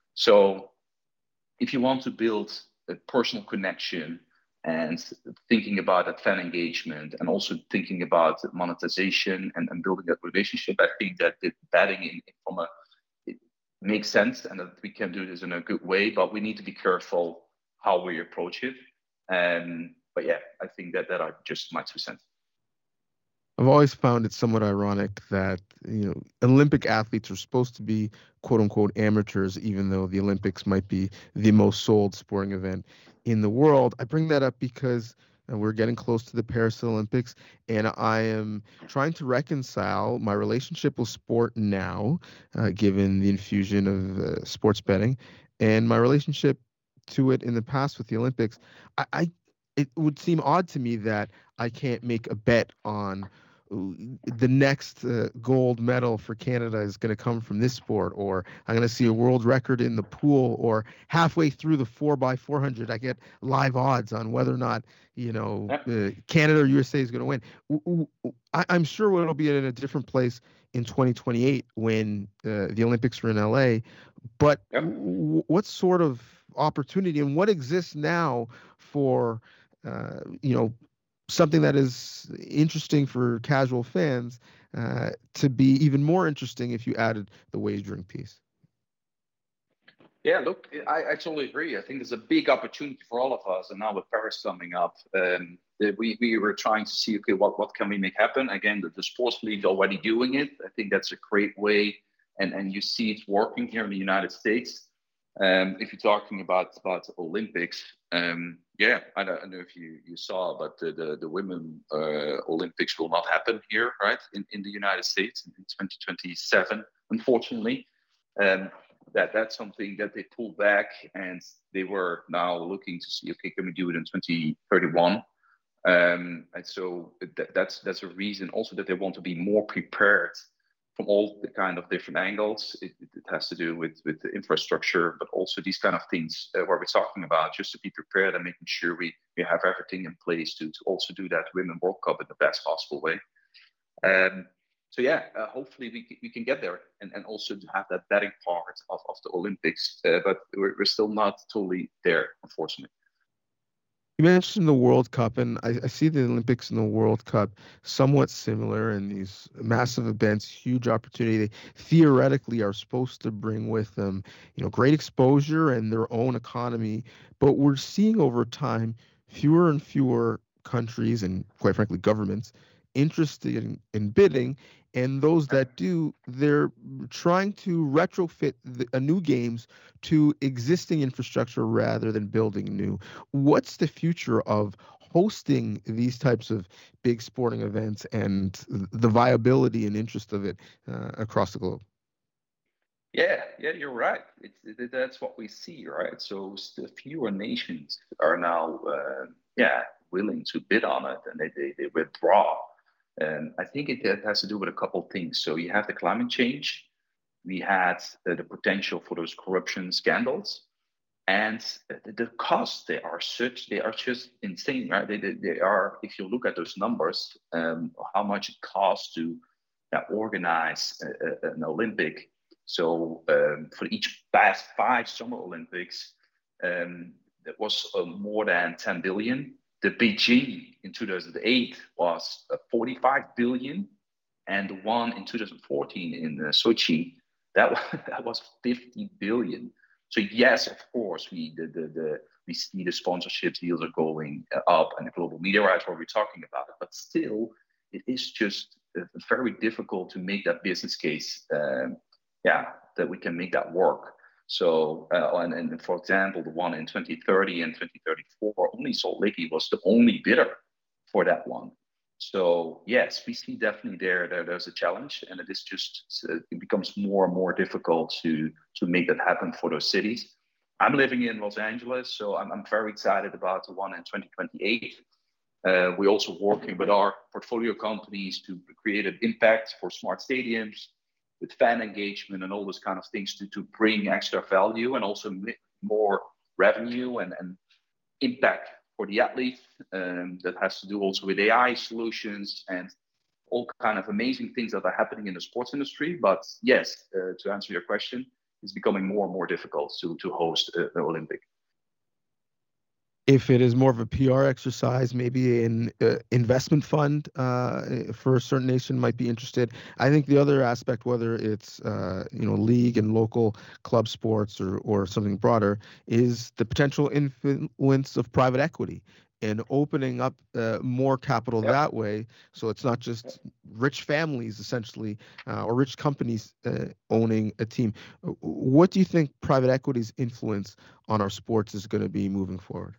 So if you want to build a personal connection and thinking about that fan engagement and also thinking about monetization and, and building that relationship, I think that the betting in, from a makes sense and that we can do this in a good way, but we need to be careful how we approach it. Um, but yeah, I think that that are just my two cents. I've always found it somewhat ironic that, you know, Olympic athletes are supposed to be quote unquote amateurs, even though the Olympics might be the most sold sporting event in the world. I bring that up because uh, we're getting close to the Paris Olympics, and I am trying to reconcile my relationship with sport now, uh, given the infusion of uh, sports betting, and my relationship to it in the past with the Olympics. I, I it would seem odd to me that I can't make a bet on the next uh, gold medal for Canada is going to come from this sport, or I'm going to see a world record in the pool, or halfway through the four by four hundred, I get live odds on whether or not, you know, uh, Canada or U S A is going to win. I, I'm sure it'll be in a different place in twenty twenty-eight when uh, the Olympics are in L A. But yep. w- what sort of opportunity and what exists now for, uh, you know, something that is interesting for casual fans uh, to be even more interesting if you added the wagering piece? Yeah, look, I, I totally agree. I think there's a big opportunity for all of us. And now with Paris coming up, um, we, we were trying to see, okay, what, what can we make happen? Again, the, the sports league already doing it. I think that's a great way. And, and you see it's working here in the United States. Um, if you're talking about, about the Olympics, um, yeah, I don't, I don't know if you, you saw, but the, the, the women uh, Olympics will not happen here, right, in, in the United States in twenty twenty-seven, unfortunately. Um, that that's something that they pulled back, and they were now looking to see, okay, can we do it in twenty thirty-one? Um, and so that, that's that's a reason also that they want to be more prepared from all the kind of different angles. It, it has to do with, with the infrastructure, but also these kind of things uh, where we're talking about, just to be prepared and making sure we, we have everything in place to, to also do that Women's World Cup in the best possible way. Um, so yeah, uh, hopefully we, we can get there and, and also to have that betting part of, of the Olympics, uh, but we're, we're still not totally there, unfortunately. You mentioned the World Cup, and I, I see the Olympics and the World Cup somewhat similar in these massive events, huge opportunity. They theoretically are supposed to bring with them, you know, great exposure and their own economy. But we're seeing over time fewer and fewer countries and, quite frankly, governments interested in, in bidding. And those that do, they're trying to retrofit the, uh, new games to existing infrastructure rather than building new. What's the future of hosting these types of big sporting events and the viability and interest of it uh, across the globe? Yeah, yeah, you're right. It's it, that's what we see, right? So the fewer nations are now, uh, yeah, willing to bid on it, and they they, they withdraw. And I think it, it has to do with a couple of things. So you have the climate change. We had uh, the potential for those corruption scandals, and the, the costs. They are such. They are just insane, right? They they, they are. If you look at those numbers, um, how much it costs to uh, organize a, a, an Olympic. So um, for each past five Summer Olympics, um, there was uh, more than ten billion. The Beijing in two thousand eight was uh, forty-five billion, and the one in two thousand fourteen in uh, Sochi, that was, that was fifty billion. So yes, of course, we the, the, the we see the sponsorship deals are going up and the global media rights, what we're talking about it, but still, it is just uh, very difficult to make that business case. Um, Yeah, that we can make that work. So, uh, and, and for example, the one in twenty thirty and twenty thirty-four, only Salt Lake was the only bidder for that one. So, yes, we see definitely there, there there's a challenge, and it is just, it becomes more and more difficult to, to make that happen for those cities. I'm living in Los Angeles, so I'm, I'm very excited about the one in twenty twenty-eight. Uh, we're also working with our portfolio companies to create an impact for smart stadiums, with fan engagement and all those kind of things to, to bring extra value and also more revenue and, and impact for the athlete. Um, that has to do also with A I solutions and all kind of amazing things that are happening in the sports industry. But yes, uh, to answer your question, it's becoming more and more difficult to, to host uh, the Olympic. If it is more of a P R exercise, maybe an uh, investment fund uh, for a certain nation might be interested. I think the other aspect, whether it's uh, you know league and local club sports or or something broader, is the potential influence of private equity and opening up uh, more capital yep. that way. So it's not just rich families essentially uh, or rich companies uh, owning a team. What do you think private equity's influence on our sports is going to be moving forward?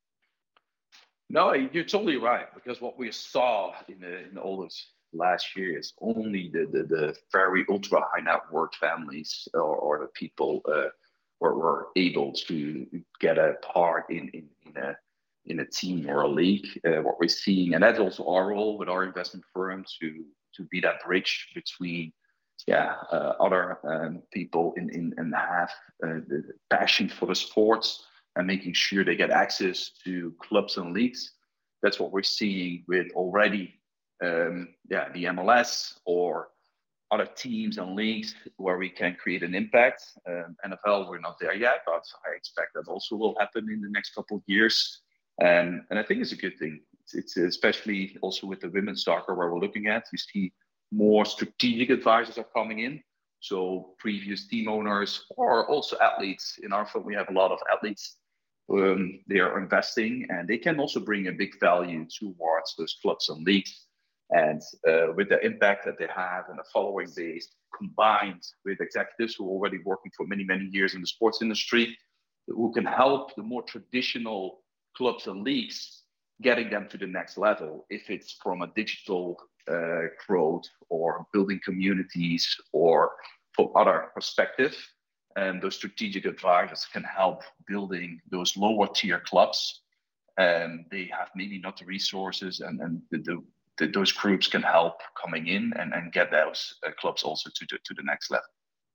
No, you're totally right, because what we saw in, the, in all those last year is only the, the, the very ultra high net worth families or, or the people uh, were, were able to get a part in, in, in, a, in a team or a league. Uh, what we're seeing, and that's also our role with our investment firm to, to be that bridge between yeah, uh, other um, people in, in, and have uh, the passion for the sports and making sure they get access to clubs and leagues. That's what we're seeing with already, um, yeah, the M L S or other teams and leagues where we can create an impact. Um, N F L, we're not there yet, but I expect that also will happen in the next couple of years. Um, and I think it's a good thing. It's, it's especially also with the women's soccer where we're looking at, you see more strategic advisors are coming in. So previous team owners or also athletes. In our firm, we have a lot of athletes. Um, they are investing and they can also bring a big value towards those clubs and leagues. And uh, with the impact that they have and the following base combined with executives who are already working for many, many years in the sports industry, who can help the more traditional clubs and leagues getting them to the next level. If it's from a digital uh, growth or building communities or from other perspective, and those strategic advisors can help building those lower tier clubs. And they have maybe not the resources, and, and the, the, the, those groups can help coming in and, and get those uh, clubs also to the, to the next level.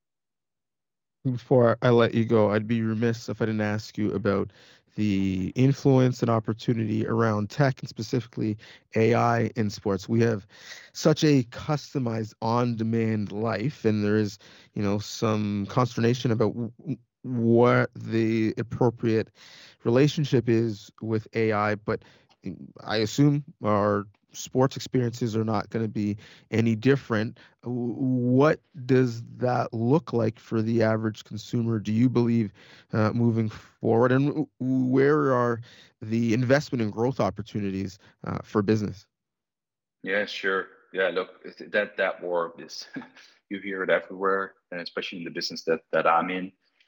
Before I let you go, I'd be remiss if I didn't ask you about the influence and opportunity around tech and specifically A I in sports. We have such a customized on-demand life, and there is, you know, some consternation about w- what the appropriate relationship is with A I. But I assume our sports experiences are not going to be any different. What does that look like for the average consumer, do you believe, uh, moving forward? And where are the investment and growth opportunities uh, for business? Yeah, sure. Yeah, look, that that word is you hear it everywhere, and especially in the business that that I'm in.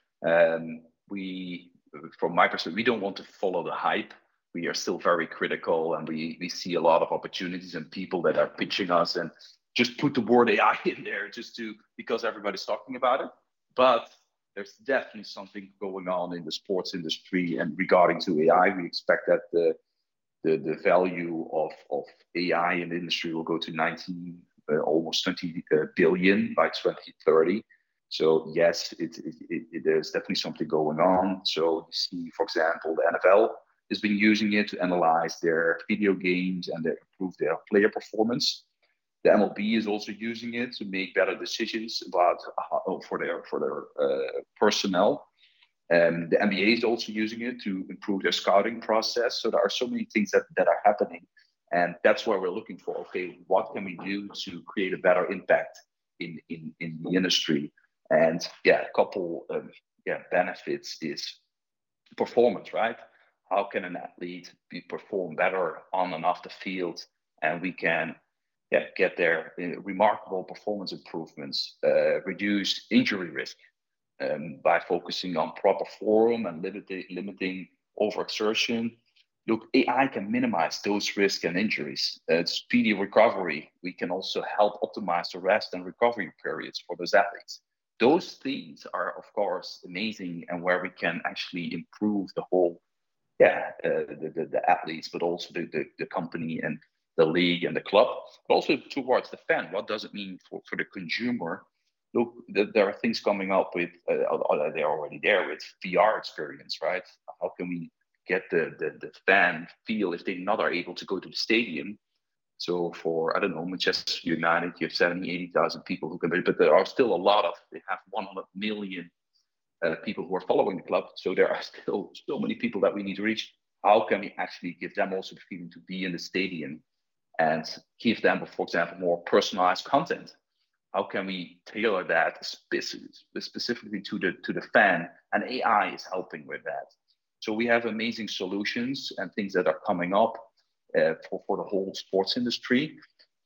Um, we, from my perspective, we don't want to follow the hype. We are still very critical, and we we see a lot of opportunities and people that are pitching us, and just put the word A I in there just to because everybody's talking about it. But there's definitely something going on in the sports industry, and regarding to A I, we expect that the the, the value of, of A I in the industry will go to nineteen, uh, almost twenty uh, billion by twenty thirty. So yes, it, it, it, it, there's definitely something going on. So you see, for example, the N F L has been using it to analyze their video games and they improve their player performance. The M L B is also using it to make better decisions about how, for their for their uh, personnel. Um, the N B A is also using it to improve their scouting process. So there are so many things that, that are happening. And that's why we're looking for, okay, what can we do to create a better impact in, in, in the industry? And yeah, a couple of yeah, benefits is performance, right? How can an athlete be perform better on and off the field? And we can yeah, get their uh, remarkable performance improvements, uh, reduce injury risk. Um, by focusing on proper form and limiting, limiting overexertion. Look, A I can minimize those risks and injuries. Uh, speedy recovery, we can also help optimize the rest and recovery periods for those athletes. Those things are, of course, amazing and where we can actually improve the whole, yeah, uh, the, the, the athletes, but also the, the, the company and the league and the club, but also towards the fan. What does it mean for, for the consumer? Look, there are things coming up with, uh, they're already there with V R experience, right? How can we get the, the, the fan feel if they're not are able to go to the stadium? So for, I don't know, Manchester United, you have seventy, eighty thousand people who can be, but there are still a lot of, they have one hundred million uh, people who are following the club. So there are still so many people that we need to reach. How can we actually give them also the feeling to be in the stadium and give them, for example, more personalized content? How can we tailor that specifically to the to the fan? And A I is helping with that. So we have amazing solutions and things that are coming up uh, for, for the whole sports industry.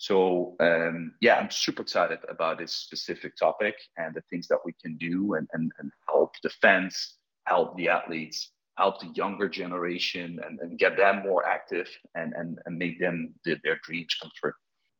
So um, yeah, I'm super excited about this specific topic and the things that we can do and, and, and help the fans, help the athletes, help the younger generation and, and get them more active and, and, and make them the, their dreams come true.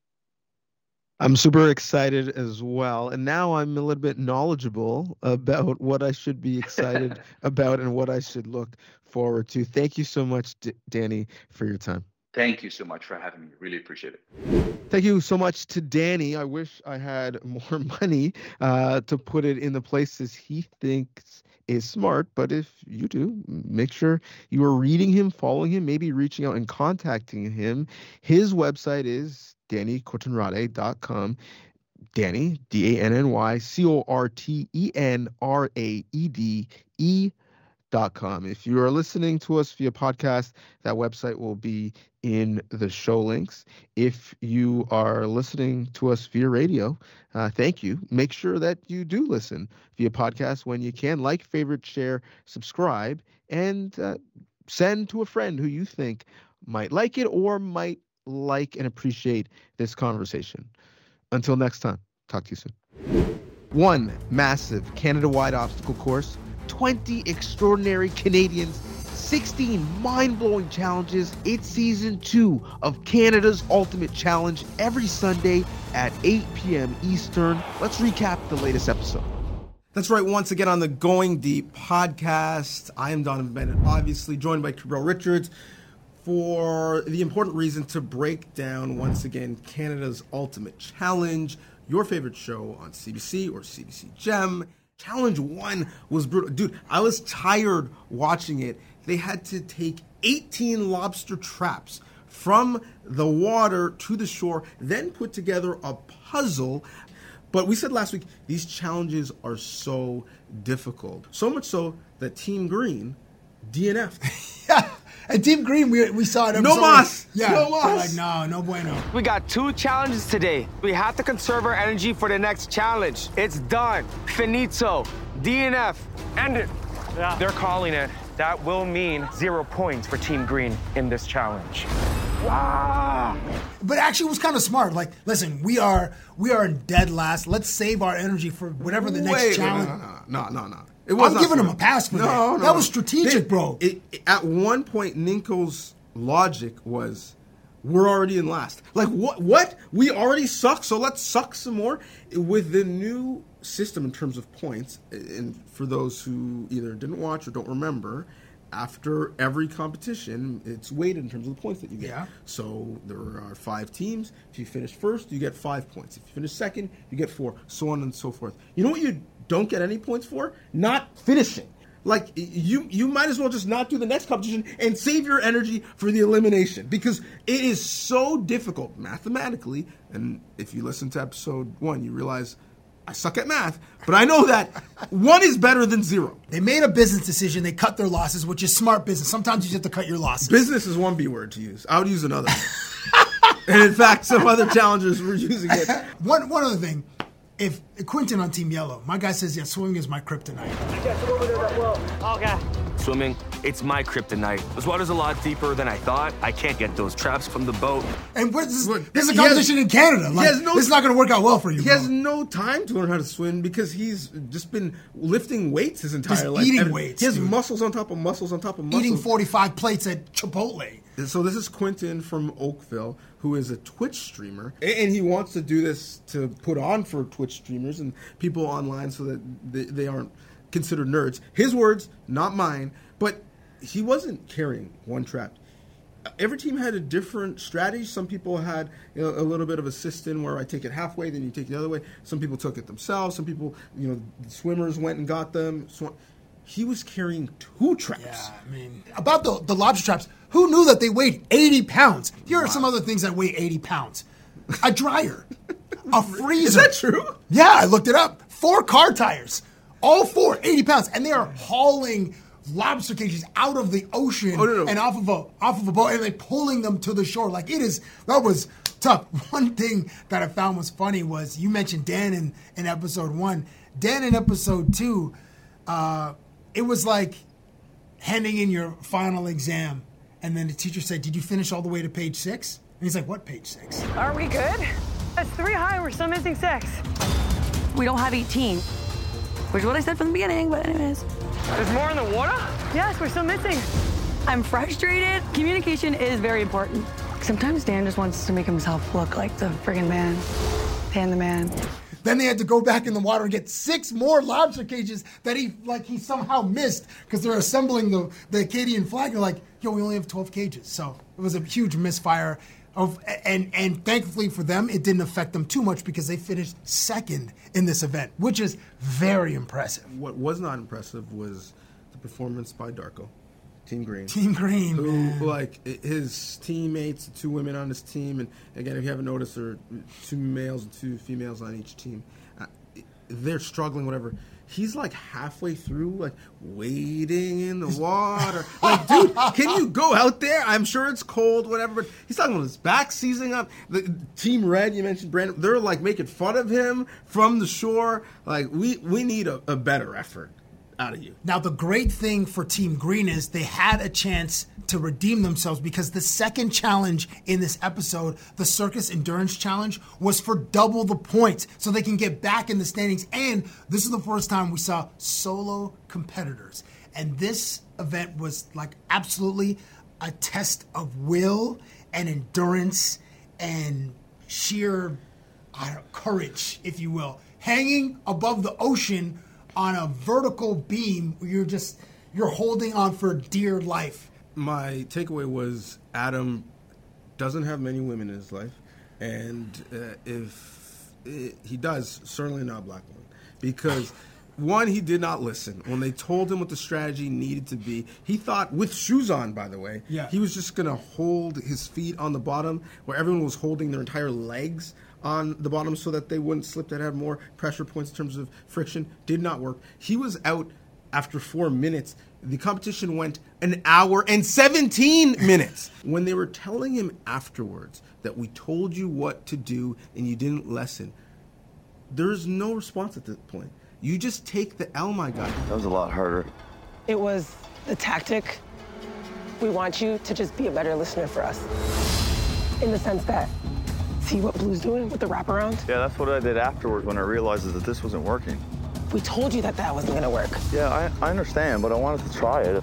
I'm super excited as well. And now I'm a little bit knowledgeable about what I should be excited about and what I should look forward to. Thank you so much, D- Danny, for your time. Thank you so much for having me. Really appreciate it. Thank you so much to Danny. I wish I had more money uh, to put it in the places he thinks is smart. But if you do, make sure you are reading him, following him, maybe reaching out and contacting him. His website is danny cotenrade dot com. Danny, D A N N Y C O R T E N R A E D E dot com. If you are listening to us via podcast, that website will be in the show links. If you are listening to us via radio, uh, thank you. Make sure that you do listen via podcast when you can. Like, favorite, share, subscribe, and uh, send to a friend who you think might like it or might like and appreciate this conversation. Until next time, talk to you soon. One massive Canada-wide obstacle course, twenty extraordinary Canadians, sixteen mind-blowing challenges. It's season two of Canada's Ultimate Challenge every Sunday at eight p.m. Eastern. Let's recap the latest episode. That's right. Once again on the Going Deep podcast, I am Donovan Bennett, obviously joined by Cabral Richards for the important reason to break down once again Canada's Ultimate Challenge, your favorite show on C B C or C B C Gem. Challenge one was brutal. Dude, I was tired watching it. They had to take eighteen lobster traps from the water to the shore, then put together a puzzle. But we said last week, these challenges are so difficult. So much so that Team Green D N F'd. Yeah. And Team Green, we we saw it. No mas. Yeah. No mas. They're like, no, no bueno. We got two challenges today. We have to conserve our energy for the next challenge. It's done. Finito. D N F. End it. Yeah. They're calling it. That will mean zero points for Team Green in this challenge. Wow. But actually, it was kind of smart. Like, listen, we are we are in dead last. Let's save our energy for whatever the next Wait, challenge. No, no, no, no. no. It was I'm giving smart. him a pass for no, that. No, that was no. strategic, They, bro. It, it, at one point, Ninko's logic was, we're already in last. Like, what? What? We already suck, so let's suck some more. With the new system in terms of points, and for those who either didn't watch or don't remember, after every competition, it's weighted in terms of the points that you get. Yeah. So there are five teams. If you finish first, you get five points. If you finish second, you get four, so on and so forth. You know what you don't get any points for? Not finishing. Like, you you might as well just not do the next competition and save your energy for the elimination, because it is so difficult mathematically. And if you listen to episode one, you realize I suck at math, but I know that one is better than zero. They made a business decision. They cut their losses, which is smart business. Sometimes you just have to cut your losses. Business is one B word to use. I would use another. And in fact, some other challengers were using it. One one other thing. If Quentin on Team Yellow, my guy says, yeah, swimming is my kryptonite. Okay. Swimming, it's my kryptonite. This water's a lot deeper than I thought. I can't get those traps from the boat. And where's this, Look, this is a he has- competition in Canada. Like, he has no- this is not going to work out well for you, He bro. has no time to learn how to swim because he's just been lifting weights his entire Just life. eating And weights, He has dude. muscles on top of muscles on top of muscles. Eating forty-five plates at Chipotle. So this is Quentin from Oakville, who is a Twitch streamer, and he wants to do this to put on for Twitch streamers and people online so that they, they aren't considered nerds. His words, not mine, but he wasn't carrying one trap. Every team had a different strategy. Some people had, you know, a little bit of a system where I take it halfway, then you take it the other way. Some people took it themselves. Some people, you know, the swimmers went and got them. So he was carrying two traps. Yeah, I mean, about the, the lobster traps, who knew that they weighed eighty pounds? Here are some other things that weigh eighty pounds. A dryer, a freezer. Is that true? Yeah, I looked it up. Four car tires, all four, eighty pounds. And they are hauling lobster cages out of the ocean Oh, no, no. and off of a off of a boat, and they pulling them to the shore. Like, it is, that was tough. One thing that I found was funny was, you mentioned Dan in, in episode one. Dan in episode two, uh, it was like handing in your final exam, and then the teacher said, did you finish all the way to page six? And he's like, what page six? Are we good? That's three high. We're still missing six. We don't have eighteen, which is what I said from the beginning, but anyways. There's more in the water? Yes, we're still missing. I'm frustrated. Communication is very important. Sometimes Dan just wants to make himself look like the friggin' man. Dan the man. Then they had to go back in the water and get six more lobster cages that he like he somehow missed because they're assembling the, the Acadian flag. They're like, yo, we only have twelve cages. So it was a huge misfire. Of and and thankfully for them, it didn't affect them too much because they finished second in this event, which is very impressive. What was not impressive was the performance by Darko, Team Green. Team Green, who, man. like, his teammates, the two women on his team, and again, if you haven't noticed, there are two males and two females on each team. Uh, they're struggling, whatever. He's like halfway through, like wading in the water. Like, dude, can you go out there? I'm sure it's cold, whatever. But he's talking about his back seizing up. The Team Red, you mentioned Brandon. They're like making fun of him from the shore. Like, we we need a, a better effort out of you. Now, the great thing for Team Green is they had a chance to redeem themselves because the second challenge in this episode, the Circus Endurance Challenge, was for double the points so they can get back in the standings. And this is the first time we saw solo competitors. And this event was like absolutely a test of will and endurance and sheer I don't know, courage, if you will. Hanging above the ocean on a vertical beam, you're just, you're holding on for dear life. My takeaway was Adam doesn't have many women in his life, and uh, if it, he does, certainly not a black woman, because one, he did not listen when they told him what the strategy needed to be. He thought, with shoes on, by the way, yeah. he was just gonna hold his feet on the bottom, where everyone was holding their entire legs on the bottom so that they wouldn't slip, that had more pressure points in terms of friction. Did not work. He was out after four minutes The competition went an hour and seventeen minutes. When they were telling him afterwards that we told you what to do and you didn't listen, there's no response at that point. You just take the L, my guy. That was a lot harder. It was the tactic. We want you to just be a better listener for us. In the sense that, see what Blue's doing with the wraparound? Yeah, that's what I did afterwards when I realized that this wasn't working. We told you that that wasn't gonna work. Yeah, I, I understand, but I wanted to try it.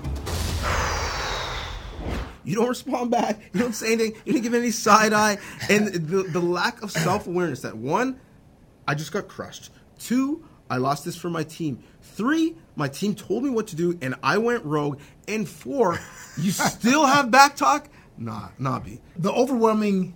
You don't respond back. You don't say anything. You didn't give any side eye. And the, the lack of self-awareness that, one, I just got crushed. Two, I lost this for my team. Three, my team told me what to do, and I went rogue. And four, you still have back talk? Nah, nah, B. The overwhelming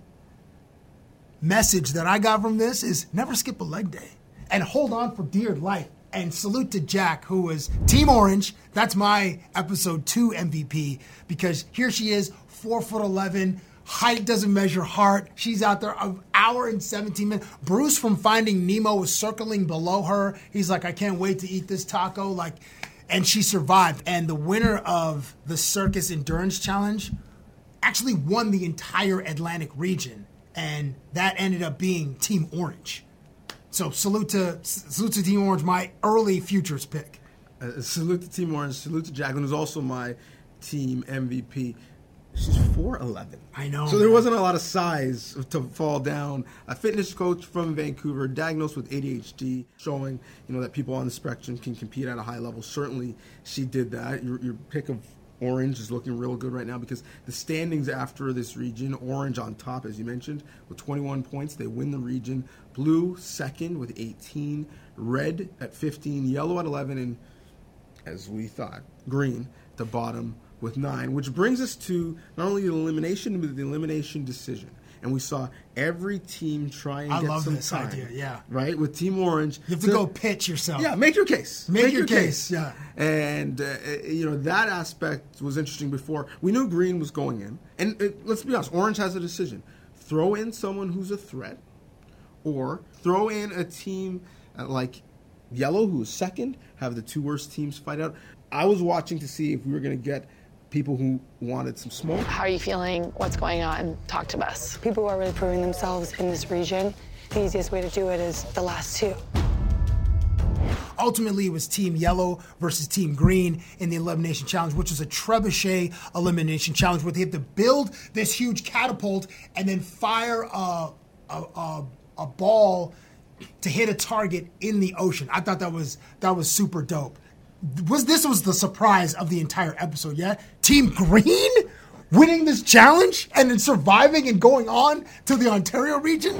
message that I got from this is never skip a leg day and hold on for dear life. And salute to Jack, who was Team Orange. That's my episode two M V P, because here she is, four foot eleven. Height doesn't measure heart. She's out there an hour and seventeen minutes. Bruce from Finding Nemo was circling below her. He's like, I can't wait to eat this taco. Like, and she survived. And the winner of the Circus Endurance Challenge actually won the entire Atlantic region. And that ended up being Team Orange. So salute to salute to Team Orange, my early futures pick. Uh, salute to Team Orange. Salute to Jacqueline, who's also my team M V P. She's four eleven. I know. So there wasn't a lot of size to fall down. A fitness coach from Vancouver, diagnosed with A D H D, showing you know that people on the spectrum can compete at a high level. Certainly, she did that. Your, your pick of Orange is looking real good right now, because the standings after this region, Orange on top, as you mentioned, with twenty-one points. They win the region. Blue second with eighteen. Red at fifteen. Yellow at eleven. And, as we thought, green at the bottom with nine, which brings us to not only the elimination, but the elimination decision. And we saw every team try and I get love some this time. idea, yeah. Right? With Team Orange. You have to so, go pitch yourself. Yeah, make your case. Make, make your, your case. case, yeah. And, uh, you know, that aspect was interesting before. We knew green was going in. And uh, let's be honest, Orange has a decision. Throw in someone who's a threat, or throw in a team uh, like Yellow, who is second, have the two worst teams fight out. I was watching to see if we were going to get people who wanted some smoke. How are you feeling? What's going on? Talk to us. People who are really proving themselves in this region, the easiest way to do it is the last two. Ultimately, it was Team Yellow versus Team Green in the Elimination Challenge, which was a trebuchet elimination challenge where they had to build this huge catapult and then fire a, a, a, a ball to hit a target in the ocean. I thought that was that was super dope. Was this was the surprise of the entire episode, yeah? Team Green winning this challenge and then surviving and going on to the Ontario region?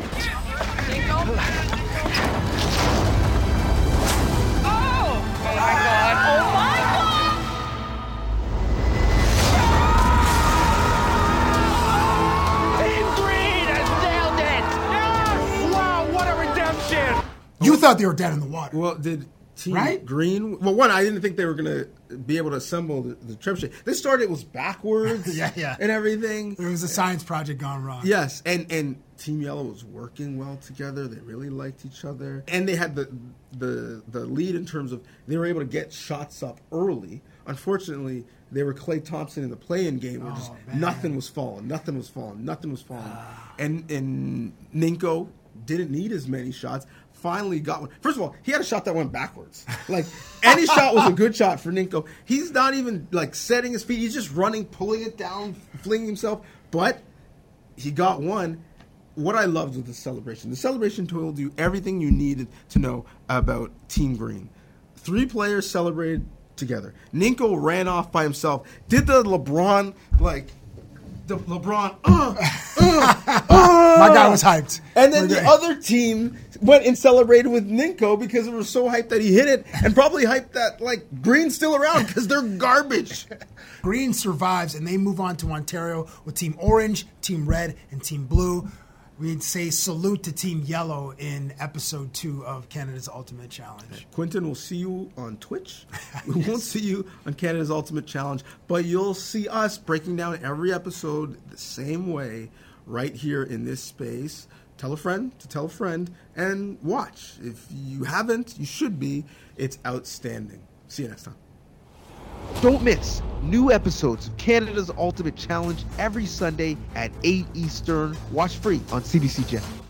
You thought they were dead in the water. Well, did Team right? Green... Well, one, I didn't think they were going to be able to assemble the, the trebuchet. They started, it was backwards yeah, yeah. and everything. It was a science project gone wrong. Yes, and, and Team Yellow was working well together. They really liked each other. And they had the, the, the lead in terms of they were able to get shots up early. Unfortunately, they were Klay Thompson in the play-in game where oh, just man. nothing was falling, nothing was falling, nothing was falling. and, and Ninko didn't need as many shots. Finally got one. First of all, he had a shot that went backwards. Like, any shot was a good shot for Ninko. He's not even, like, setting his feet. He's just running, pulling it down, flinging himself. But he got one. What I loved was the celebration. The celebration told you everything you needed to know about Team Green. Three players celebrated together. Ninko ran off by himself, did the LeBron, like... The LeBron, uh, uh, uh, my guy was hyped. And then My the guy. other team went and celebrated with Ninko because it was so hyped that he hit it, and probably hyped that, like, Green's still around because they're garbage. Green survives, and they move on to Ontario with Team Orange, Team Red, and Team Blue. We'd say salute to Team Yellow in episode two of Canada's Ultimate Challenge. Quentin will see you on Twitch. We yes. won't see you on Canada's Ultimate Challenge, but you'll see us breaking down every episode the same way right here in this space. Tell a friend to tell a friend and watch. If you haven't, you should be. It's outstanding. See you next time. Don't miss new episodes of Canada's Ultimate Challenge every Sunday at eight Eastern. Watch free on C B C Gem.